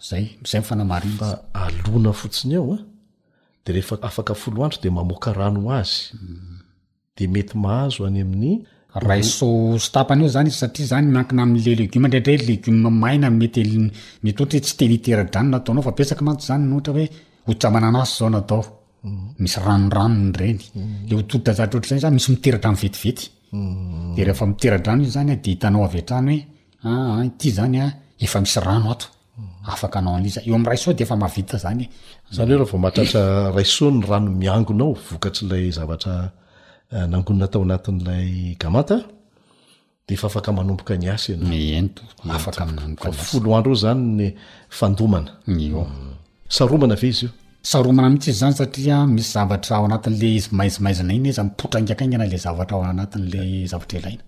zay zay mifanamarin fa alona fotsiny eo a de rehefa afaka folo andro de mamoaka rano azy de mety mahazo any amin'ny raiso stapany io zany izy satria zany miankina amin'le legioma ndraindray legioma maina mety mety ohatra hoe tsy teliteradranona ataonao fa pesaka mantsy zany nohatra hoe otra mananasy zao natao misy ranoranony reny le otoditra zatra ohatr' zany zany misy miteradrano vetivety de rehefa miteradrano izy zany de hitanao avy atrany hoe a ity zany a efa misy rano ato afaka anao an'iza eo amin'ny raiso de efa mahavita zany zany hoe raha vao mahatratra raiso ny rano miangonao vokatr'ilay zavatra nangonina tao anatin'ilay gamata de efa afaka manomboka ny asy ento afaka manomboka folo andro zany ny fandomana io saromana ve izy io saromana mihitsy izy zany satria misy zavatra ao anatin'le izy maizimaizina iny izy mipotra ingakaingana le zavatra ao anatin'le zavatra ilaina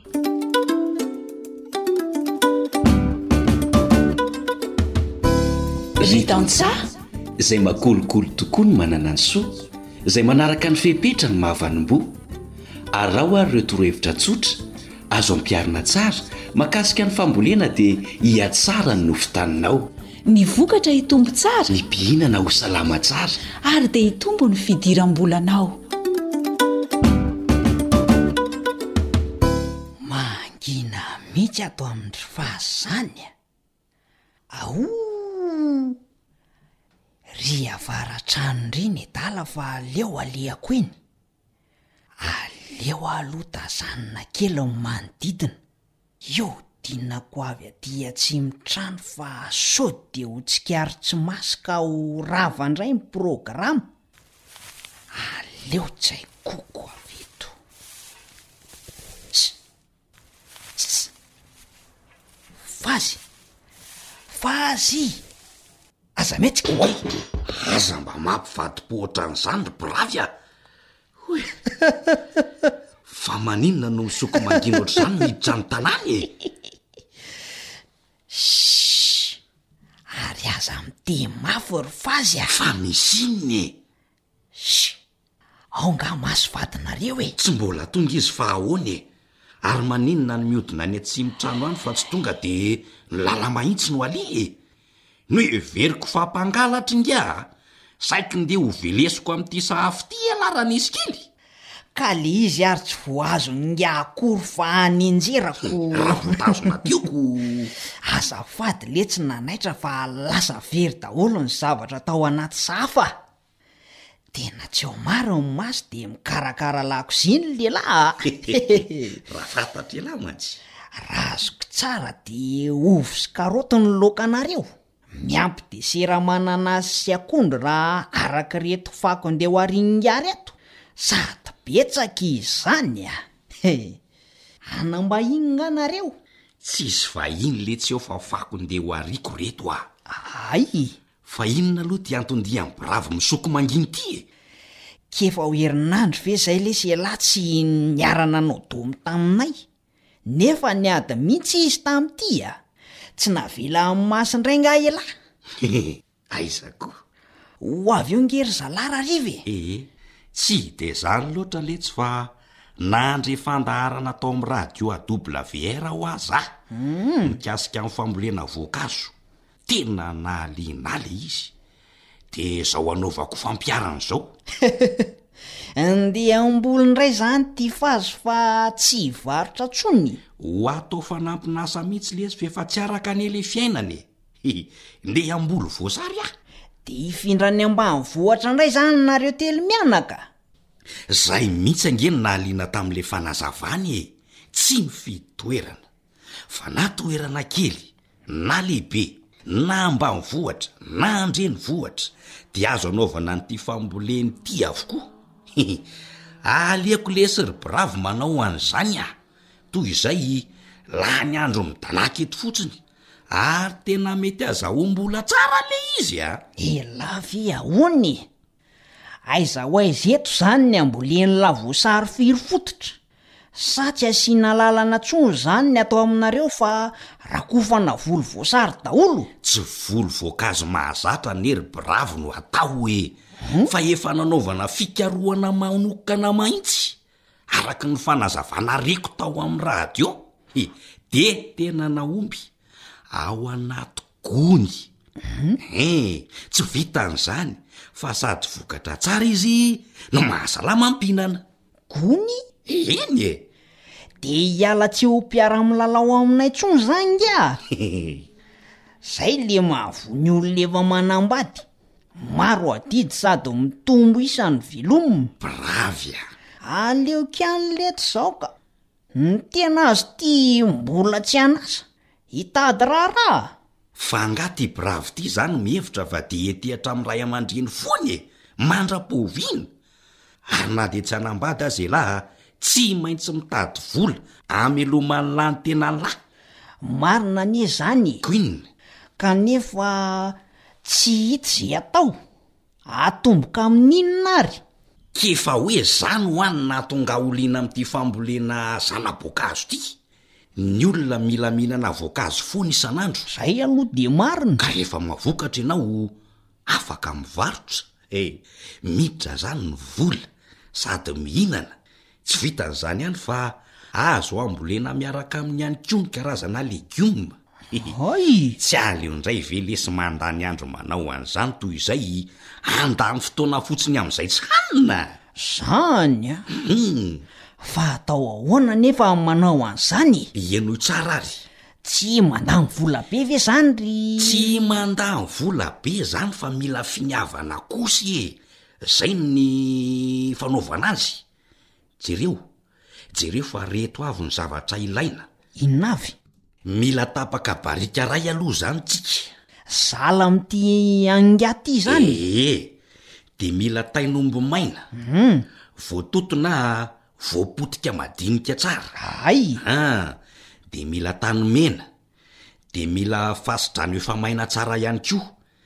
ritantsa zay makolokolo tokoa ny manana ny soa zay manaraka ny fepetra ny mahavanimbo ary raha ho ary ireo torohevitra tsotra azo ampiarina tsara makasika ny fambolena dia hiatsara ny nofotaninao ny vokatra hitombo tsara hibihinana ho salama tsara ary dia hitombo ny fidiram-bolanao mangina mihitsy ato amin'ny fahazany ao ry avaratrano reny dala fa aleo aleako iny aleo aloha tazanina kely ny manodidina io dinako avy aty atsimitrano fa sao de ho tsikary tsy masika ho ravandray ny programa aleo tsy hay koko avy eto fazy fazy aza metsika oay aza mba mampivadipohatra n'izany ry bravy a hoe fa maninona no misoko mangina ohatr'izany miditra ny tanàny e sh ary aza mite mafy ry fazy a fa misy inony e sh ao nga maso vadinareo e tsy mbola tonga izy fa ahoany e ary maninona ny miodina any atsimitrano any fa tsy tonga de ny lala mahitsy no ali e no everiko fampangalatra inga saiky nde ho velesiko amin'ity sahafy ty alarana izy kely ka le izy ary tsy voazo nga akory fa aninjerako ravotazona tioko azafady le tsy nanaitra fa lasa very daholo ny zavatra tao anaty safa tena tsy ao maro ny maso de mikarakara lakoziny lehilahy raha fantatra elahy mantsy raha azoko tsara de ovy sy karoty ny lokanareo miampy desera mananasy sy akondro raha araka reto fako andeha ho ariningary ato sady betsaka izany a anamba inona nareo tsisy vahiny le tsy eo fa fako ndeha ho ariko reto a ay fa inona aloha ty antondia amin'ny bravo misoko manginy ty e kefa ho herinandro ve zay le sy elahy tsy niarana anao domy taminay nefa niady mihitsy izy tam'ty a tsy navela amin'ny masindray nga elahy aizako ho avy eo ngery zalara rive e tsy de zany loatra letsy fa nandre fandaharana tao amin'ny radio a w r ho aza mikasika amin'ny fambolena voankazo tena nahaliana le izy de zao anaovako fampiarana zao andeha ambolindray zany ty fazo fa tsy varotra tsony ho atao fanampinasa mihitsy lezy fa efa tsy araka ny ele fiainany ndeha ambolo voasary ah de hifindrany ambany vohatra indray zany nareo telo mianaka zay mihitsy angeny nahaliana tam'le fanazavany e tsy mifidy toerana fa na toerana kely na lehibe na ambany vohatra na andreny vohatra de azo anaovana nyty famboleny ty avokoa aliako lesy ry bravo manao an'izany ah toy izay laha ny andro midalaka eto fotsiny ary tena mety azahombola tsara le izy a elavy ahony aiza ho aiza eto zany ny amboleny lavosary firy fototra sa tsy asiana lalana tsony zany ny atao aminareo fa rakofana volo voasary daholo tsy volo voankazo mahazatra nery bravo no atao e fa efa nanaovana fikarohana manokana mahitsy araka ny fanazavana reko tao amin'ny radio de tena naomby ao anaty gony e tsy vitan'izany fa sady vokatra tsara izy no mahasalama ampinana gony eny e de hiala tsy ho mpiara-milalao aminay tsony zany nga zay le mahavony olona efa manambady maro adidy sady mitombo isan'ny velomina bravia aleokan'leto zao ka ny tena azo ty mbola tsy anasa hitady raharaha fa nga ty bravo ty zany mihevitra va de etehatra ami'ray aman-dreny foany e mandra-poviana ary na de tsy anambady azy laha tsy maintsy mitady vola amelomany lany tena lahy marina anie zany koinina kanefa tsy hita zay atao atomboka amin'inona ary kefa hoe zany ho any natonga oliana am'ty fambolena zana-boankazo ty ny olona mila mihinana voankazo foana isan'andro zay aloha de marina ka rehefa mavokatra ianao afaka mivarotra e miditra zany ny vola sady mihinana tsy vitan'izany ihany fa azo ambolena miaraka amin'ny ihany koa ny karazana legioma ay tsy aleo indray ve lesy mandany andro manao an'izany toy izay andany fotoana fotsiny amin'izay tsy hanina zany a hmm. fa atao ahoana nefa manao an'izany ieno tsara ary tsy mandany vola be ve zany ry tsy mandany vola be zany fa mila finiavana kosy e zay ny fanaovana azy jereo jereo fa reto avy ny zavatra ilaina inona avy mila tapaka barika ray aloha zany tsika zala am'ty angaty zany ee de mila tainombo maina mm. voatoto na voapotika madinika tsara ay ah, de mila tany mena de mila fasidrano efa maina tsara ihany koa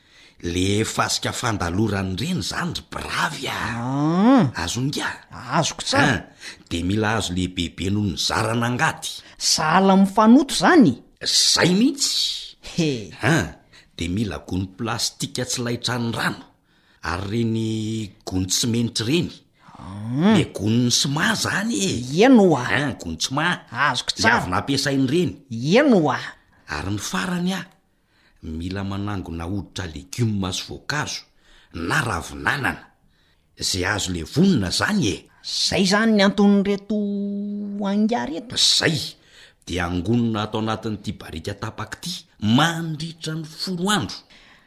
le fasika fandalorany reny zany ry bravy a ah. azonga azoko tsara ah, de mila azo lehibebe noho ny zarana angady sala mifanoto zany zay mihitsy he ah, de mila gony plastika tsy laitrany rano ary reny gony tsimenitra reny mm. le gony sima zany e eno a ah, gony tsima azoko le tsara avy nampiasainy reny eno a ary ny farany a mila manangona hoditra legioma sy voankazo na ravinanana zay azo le vonina zany e zay zany ny anton'ny reto angary eto zay de angonina atao anatin'ity barika tapaka ty mandritra ny folo andro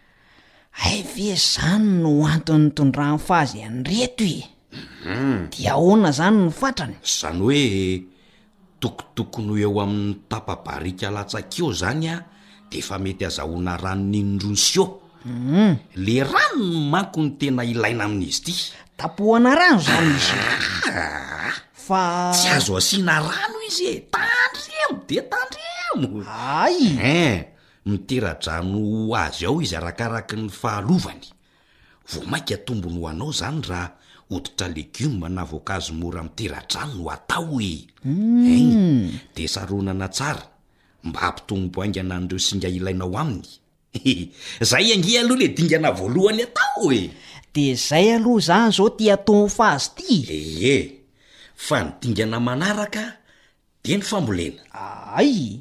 ay ve zany no antony tondrany fazy any reto e mm. dia ahoana zany ny fatrany zany hoe tokotokony eo amin'ny tapabarika latsakeo zany a de efa mety azahoana rano n'indronsio mm. le rano manko ny tena ilaina amin'izy ty tapohana rano zany izy ah, fa tsy azo asiana rano izy e tandremo de tandremo ay eh, mitera-drano azy ao izy arakaraky ny fahalovany vo mainka tombony ho anao zany raha hoditra legioma na voankazo mora mitera-drano no atao e mm. eh, de saronana tsara mba hampitombo aingana an'ireo singa ilainao aminy zay angy aloha le dingana voalohany atao e de zay aloha zany zao ty atao fazy ty ee fa ny dingana manaraka de ny fambolena ay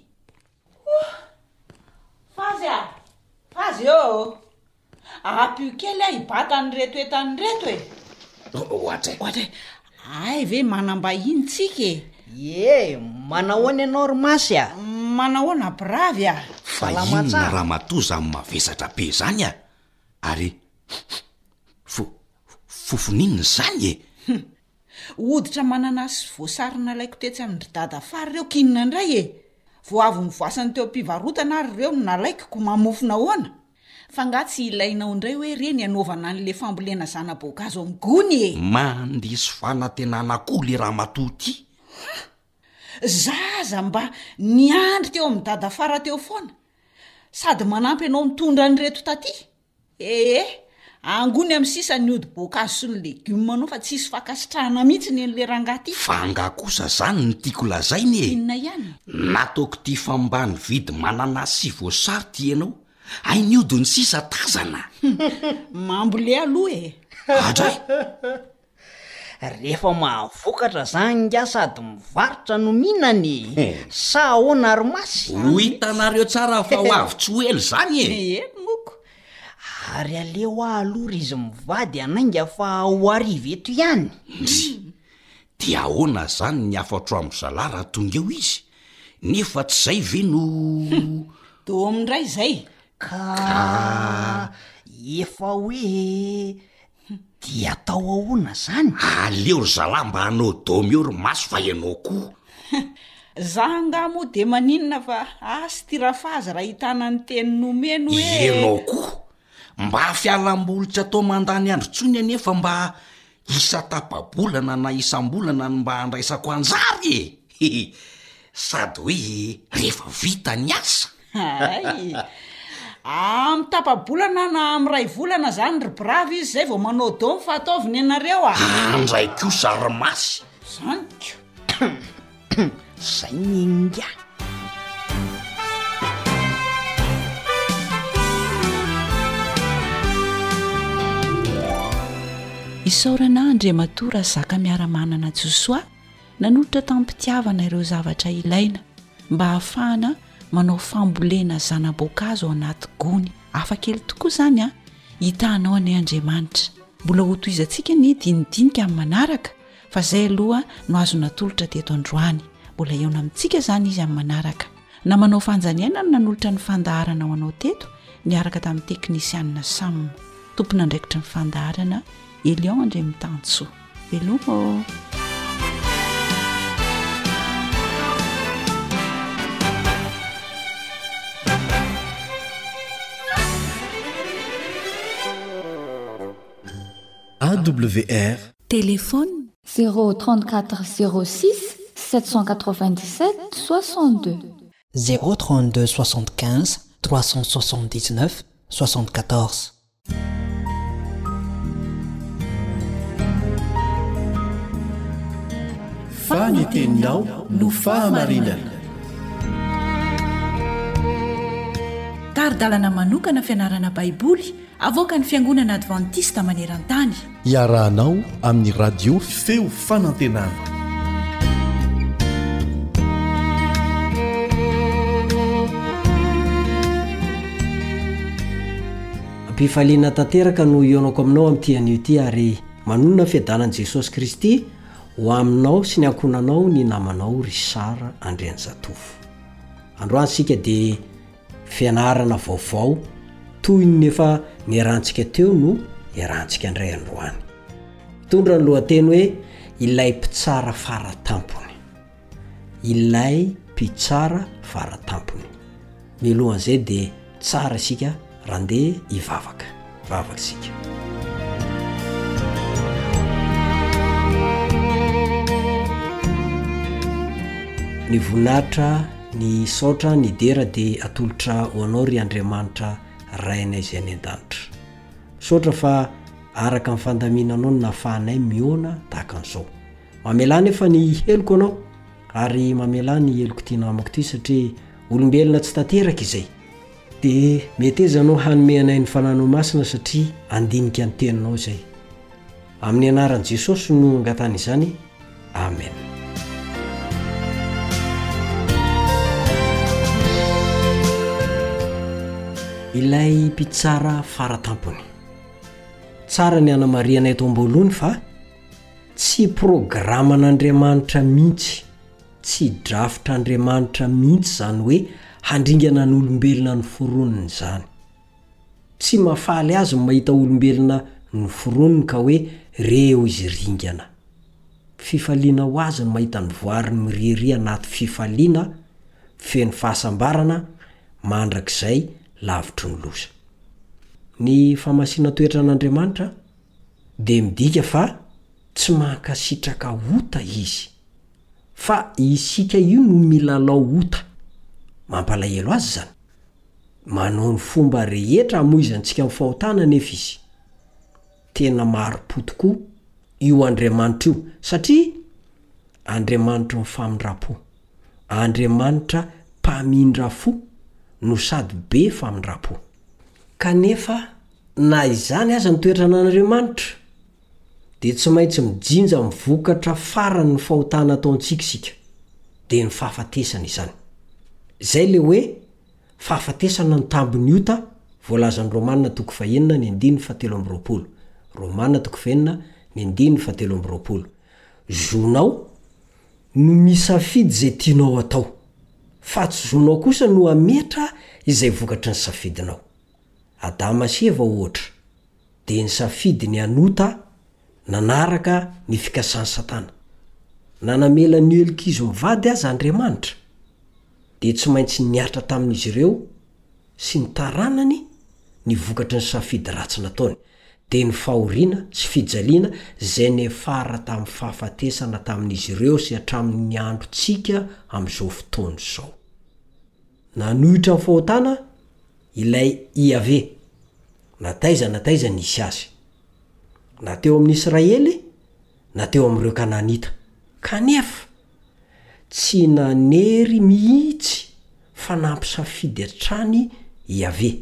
fazy a fazy o apio kely a hibatany reto etany reto e ohatra ohatra ay ve manambahiny tsika e ye manahoana ianao ry masy a manahoana bravy a fa inona raha matoza amin'ny mavesatra be zany a ary fo fofonininy zany e hoditra manana sy voasarina laiko tetsy amin'ny dada fary reo kinina indray e vo avy mivoasany teo am-pivarotana ary reo nalaikoko mamofona hoana fa nga tsy ilainao indray hoe reny anaovana an'le fambolena zana-boankazo amgony e mandisy fanantenana koa le raha matoty zaza mba niandry teo amin'ny dada fara teo foana sady manampy ianao mitondra ny reto taty ee angony amin'ny sisa ny ody boankazo sy ny legioma anao fa tsisy fakasitrahana mihitsy ny an'le rangaty fa nga kosa zany ny tiako lazainy e inona ihany nataoko ty fambany vidy manana sy voasary ty ianao ay ny ody ny sisa tazana mambole aloha e adray rehefa mahavokatra zany nga sady mivarotra no mihinany sa ahoana ry masy ho hitanareo tsara fa ho avy tsy ho ely zany e eny moko ary aleo aloha ry izy mivady anainga fa ho ariva eto ihany. dia ahoana zany ny afatro amin'ny zalara tonga eo izy nefa tsy zay ve no do amindray zay ka efa hoe dia atao ahoana zany? aleo ry zalahy mba hanao domy eo ry maso fa ianao koa. za nga moa de maninona fa asy ty rafazy raha hitana ny teny nomeno hoe ianao koa mba fialam-bolitra atao mandany andro tsony anefa mba isa tapa-bolana na isam-bolana ny mba handraisako anjary e sady hoe rehefa vita ny asa. ay am tapa-bolana na am ray volana zany ry bravy izy zay vao manao domy fa ataoviny ianareo a andray kosa ry masy zaniko zay ninga. isaorana andriamatora zaka miara-manana josoa nanolotra tampitiavana ireo zavatra ilaina mba hahafahana manao fambolena zana-boankazo ao anaty gony afakely tokoa zany a hitanao any Andriamanitra. Mbola ho toizantsika ny dinidinika amin'ny manaraka fa zay aloha no azo natolotra teto androany. Mbola eona amintsika zany izy amin'ny manaraka na manao fanjaniana no nanolotra ny fandaharana ho anao teto niaraka tamin'ny teknisianina Sam. Tompona andraikitra ny fandaharana Elion Andre Mitanso. Velomo. A W R Téléphone zéro trente-quatre zéro six sept cent quatre-vingt-dix-sept soixante-deux zéro trente-deux soixante-quinze trois cent soixante-dix-neuf soixante-quatorze. Faniteninao no fahamarinana. Taridalana manokana fianarana baiboly avoaka ny fiangonana adventista maneran-tany. Iarahanao amin'ny radio feo fanantenana. Mpifaliana tanteraka no ionako aminao amin'ity anio ity ary manonona fiadanan'i Jesosy Kristy ho aminao sy ny ankonanao ny namanao ry Sara Andrianjatovo. Androany sika dia fianarana vaovao toy ny efa niarantsika teo no iarahantsika indray androany. Mitondra ny lohateny hoe ilay mpitsara faratampony. Ilay mpitsara faratampony. Milohan'izay dia tsara isika raha andeha hivavaka. Vavaka isika. Ny voninahitra ny saotra ny dera dia atolotra ho anao ry Andriamanitra rainay izay any an-danitra. Saotra fa araka ny fandaminanao no nahafahanay miona tahaka an'izao. Mamelany efa ny heloko anao ary mamelany ny heloko tia namako ity satria olombelona tsy tanteraka izay. Dia mety eza anao hanome anay ny fananao masina satria andinika ny teninao izay. Amin'ny anaran'i Jesosy no angatana izany. Amen. Ilay mpitsara faratampony. Tsara ny anamarianay eto am-boalohany fa tsy programan'Andriamanitra mihitsy, tsy draftr'Andriamanitra mihitsy zany hoe handringana ny olombelona ny foroniny izany. Tsy mahafaly azy mahita olombelona ny foroniny ka hoe reo izy ringana. Fifaliana ho azy ny mahita ny voariny mirihary anaty fifaliana feno fahasambarana mandrakizay lavitry ny loza. Ny famasina toetra an'Andriamanitra dia midika fa tsy mankasitraka ota izy, fa isika io no milalao ota. Mampalahelo azy zany. Manao ny fomba rehetra hamoizantsika amin'ny fahotana nefa izy. Tena maro-po tokoa io Andriamanitra io satria Andriamanitra mifamindra-po. Andriamanitra mpamindra-fo no sady be famindra-po. Kanefa na izany aza ny toetra an'Andriamanitra dia tsy maintsy mijinja mivokatra farany ny fahotana ataontsika isika dia ny fahafatesana izany. Zay le hoe fahafatesana ny tambiny ota voalazan'ny romanina toko fahenina ny andiny fatelo ambyroapolo romanina toko fahenina ny andiny fatelo ambyroapolo zonao no misafidy zay tianao atao fa tsy zonao kosa no ametra izay vokatry ny safidinao adama sy eva ohatra de ny safidy ny anota nanaraka ny fikasany satana nanamela ny elikizo mivady azy Andriamanitra de tsy maintsy niatra tamin'izy ireo sy ny taranany ny vokatry ny safidy ratsy nataony de ny fahoriana sy fijaliana zay nefara tamin'ny fahafatesana tamin'izy ireo sy hatramin'ny androtsika am'izao fotoana zao nanohitra ny fahotana ilay Iave nataiza nataiza nisy azy na teo amin'ny Israely na teo amin'ireo Kananita kanefa tsy nanery mihitsy fa nampisafidy hatrany Iave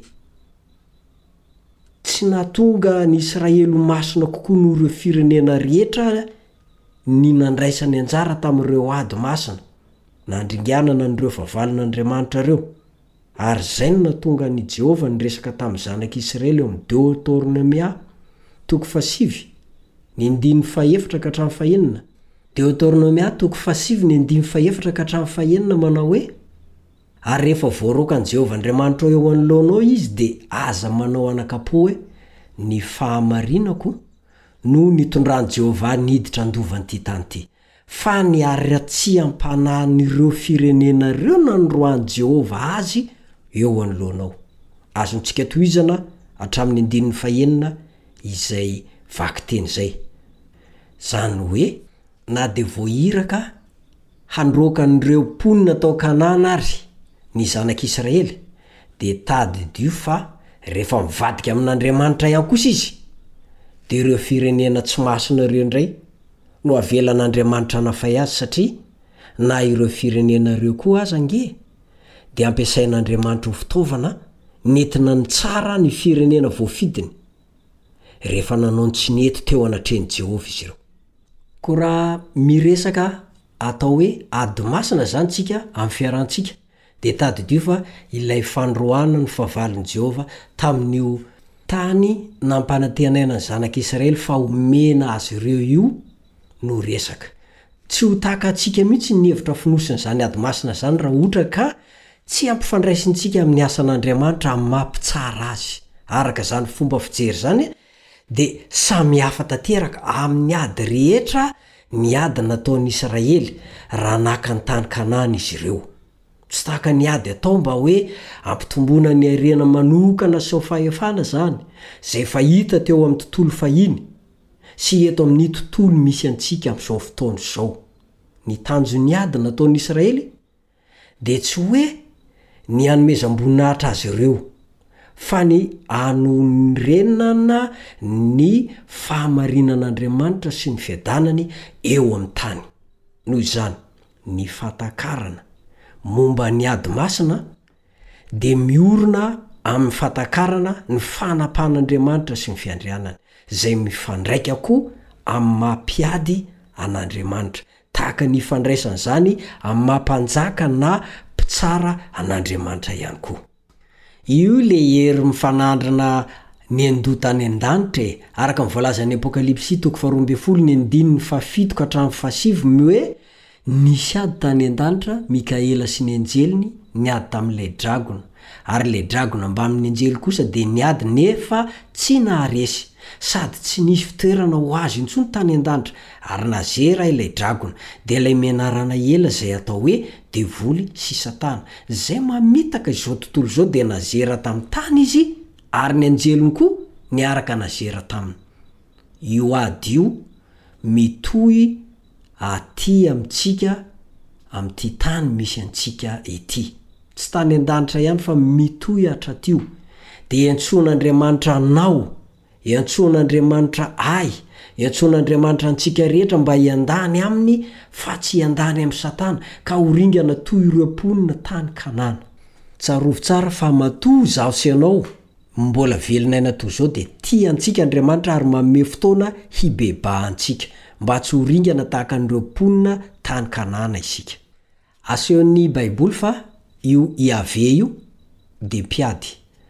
tsy natonga ny Israely masina kokoa noho ireo firenena rehetra ny nandraisany anjara tamin'ireo ady masina nandringanana n'ireo vavalin'Andriamanitra ireo ary zay no natonga ny Jehova ny resaka tamin'ny zanak'Israely eo amin'ny Deutéronomia toko fasivy ny andiny faefatra ka hatramin'ny fahenina Deutéronomia toko fasivy ny andiny faefatra ka hatramin'ny fahenina manao hoe ary rehefa voarokan Jehova Andriamanitra eo anoloanao izy de aza manao anakapo hoe ny fahamarinako no nitondran Jehova niditra andovan'ity tany ity fa ny aratsy ampanan'ireo firenena ireo nanoroan Jehova azy eo anoloanao azontsika tohizana hatramin'ny andin'ny fahenina izay vaky teny zay zany hoe na de voahiraka handrokan'ireo mponina tao Kanana ary ny zanak'Israely de tady dio fa rehefa mivadika amin'Andriamanitra ihany kosa izy de ireo firenena tsy masina ireo indray no avelan'Andriamanitra nafay azy satria na ireo firenena ireo koa aza nge de ampiasain'Andriamanitra ho fitaovana nentina ny tsara ny firenena voafidiny rehefa nanao ny tsy nety teo anatreny Jehova izy ireo ko raha miresaka atao hoe ady masina zany tsika amin'ny fiarantsika de tady dio fa ilay fandroana ny fahavalin' Jehova tamin'io tany nampanantenaina ny zanak'Israely fa omena azy ireo io no resaka tsy ho taka atsika mihitsy ny hevitra finosiny zany ady masina zany raha ohatra ka tsy ampifandraisintsika amin'ny asan'Andriamanitra amin'ny mampitsara azy araka zany fomba fijery zany de samy hafa tanteraka amin'ny ady rehetra ny ady nataon'ny Israely raha naka ny tany Kanana izy ireo tsy taka ny ady atao mba hoe ampitombona ny arena manokana sy fahefana zany zay fahita teo amin'ny tontolo fahiny sy eto amin'ny tontolo misy antsika amin'izao fotoana izao ny tanjon'ny ady nataon'ny Israely de tsy hoe ny hanomezam-boninahitra azy ireo fa ny anorenana ny fahamarinan'Andriamanitra sy ny fiadanany eo amin'ny tany noho izany ny fatakarana momba ny ady masina de miorona amin'ny fatakarana ny fanapahan'Andriamanitra sy ny fiandrianany zay mifandraika koa amin'ny mampiady an'Andriamanitra tahaka ny fandraisany zany amin'ny mampanjaka na mpitsara an'Andriamanitra ihany koa io le hery mifanandrina ny andotany an-danitra e araka ny voalazan'ny Apokalipsy toko faharoa amby folo ny andiny ny fahafito ka hatramin'ny fahasivy hoe nisy ady tany an-danitra Mikaela sy ny anjeliny niady tamin'ilay dragona ary le dragona mba amin'ny anjely kosa de niady nefa tsy naharesy sady tsy nisy fitoerana ho azy intsony tany an-danitra ary nazera ilay dragona de ilay menarana ela zay atao hoe devoly sy satana zay mamitaka izao tontolo zao de nazera tamin'ny tany izy ary ny anjeliny koa niaraka nazera taminy io ady io mitohy aty amintsika amin'ity tany misy antsika ety tsy tany an-danitra ihany fa mitohy hatratio de iantson'Andriamanitra nao iantson'Andriamanitra ay iantson'Andriamanitra antsika rehetra mba hiandany aminy fa tsy hiandany amin'ny satana ka horingana toy ireo mponina tany Kanana tsarovy tsara fa matoa zaho sy ianao mbola velonay toy zao de tia antsika Andriamanitra ary manome fotoana hibebahantsika mba tsy horingana tahaka an'ireo mponina tany Kanana isika asehon'ny baiboly fa io Iave io de mpiady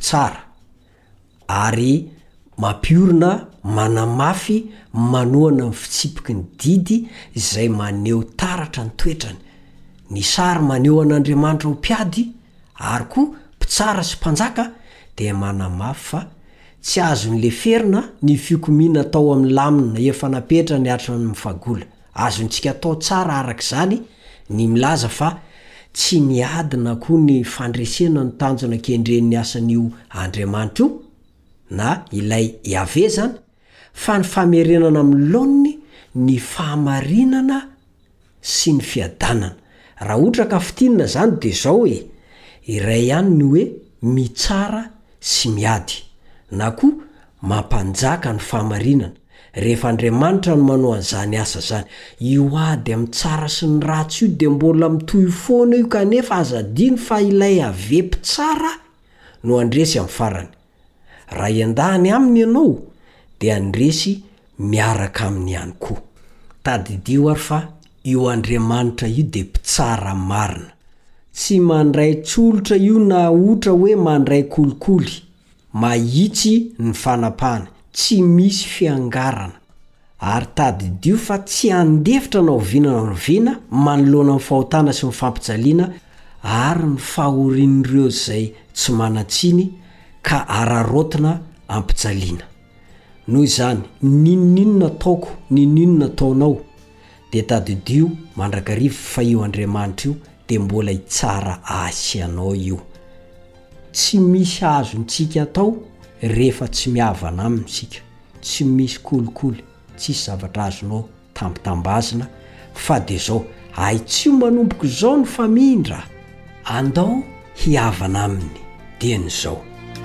mpitsara ary mampiorina manamafy manoana ny fitsipiky ny didy izay maneho taratra ny toetrany. Ny sary maneho an'Andriamanitra ho mpiady ary koa mpitsara sy mpanjaka dia manamafy fa tsy azony leferina ny fikomiana atao amin'ny lamina efa napetra ny atra ny mifagola. Azontsika atao tsara arak'izany ny milaza fa tsy miadina koa ny fandresena ny tanjona kendren'ny asan'io Andriamanitra io na ilay iavezana fa ny famerenana amin'ny laoniny ny fahamarinana sy ny fiadanana. Raha ohatra ka fitinina zany dia zao hoe iray ihany ny hoe mitsara sy miady na koa mampanjaka ny fahamarinana. Rehefa Andriamanitra no manao an'izany asa zany, io ady amin'ny tsara sy ny ratsy io dia mbola mitohy foana io kanefa azadiny fa ilay avepy tsara no andresy amin'ny farany. Raha iandahany aminy ianao dia andresy miaraka aminy ihany koa. Tadidio ary fa io Andriamanitra io dia mpitsara marina. Tsy mandray tsolotra io na ohatra hoe mandray kolikoly. Mahitsy ny fanapahana, tsy misy fiangarana. Ary tadidio fa tsy andefitra na oviana na oviana manoloana ny fahotana sy ny fampijaliana ary ny fahorin'ireo izay tsy manatsiny ka ararotina ampijaliana. Noho izany, ninninona taoko, ninninona taonao dia tadidio mandrakarivo fa io Andriamanitra io dia mbola hitsara asianao io. Tsy misy azontsika atao rehefa tsy mihavana aminy sika. Tsy misy kolikoly, tsisy zavatra azonao tambitambazina fa dia zao haitsio manomboka zao ny famindra andao hihavana aminy dia ny zao.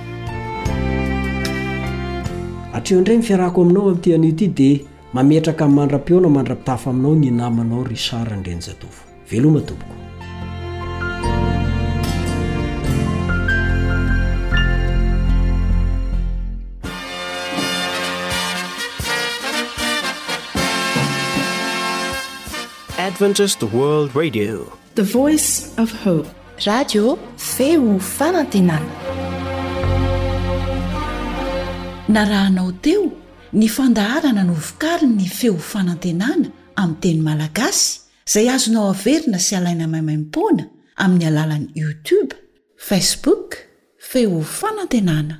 Atreo indray ny fiarako aminao amin'ity an'ity dia mametraka amin'ny mandram-peona mandram-pitafa aminao ny namanao Richard Andrenjatovo. Veloma tompoko. Adventist World Radio, the voice of hope. Radio feo fanantenana. Narahanao teo ny fandaharana no vokariny ny feo fanantenana amin'ny teny malagasy izay azonao averina sy alaina maimaim-poana amin'ny alalan'ny YouTube, Facebook, feo fanantenana.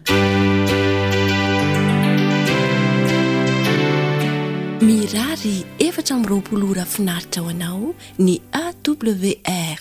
Mirary efatra amby roapolo ora finaritra ho anao ny A W R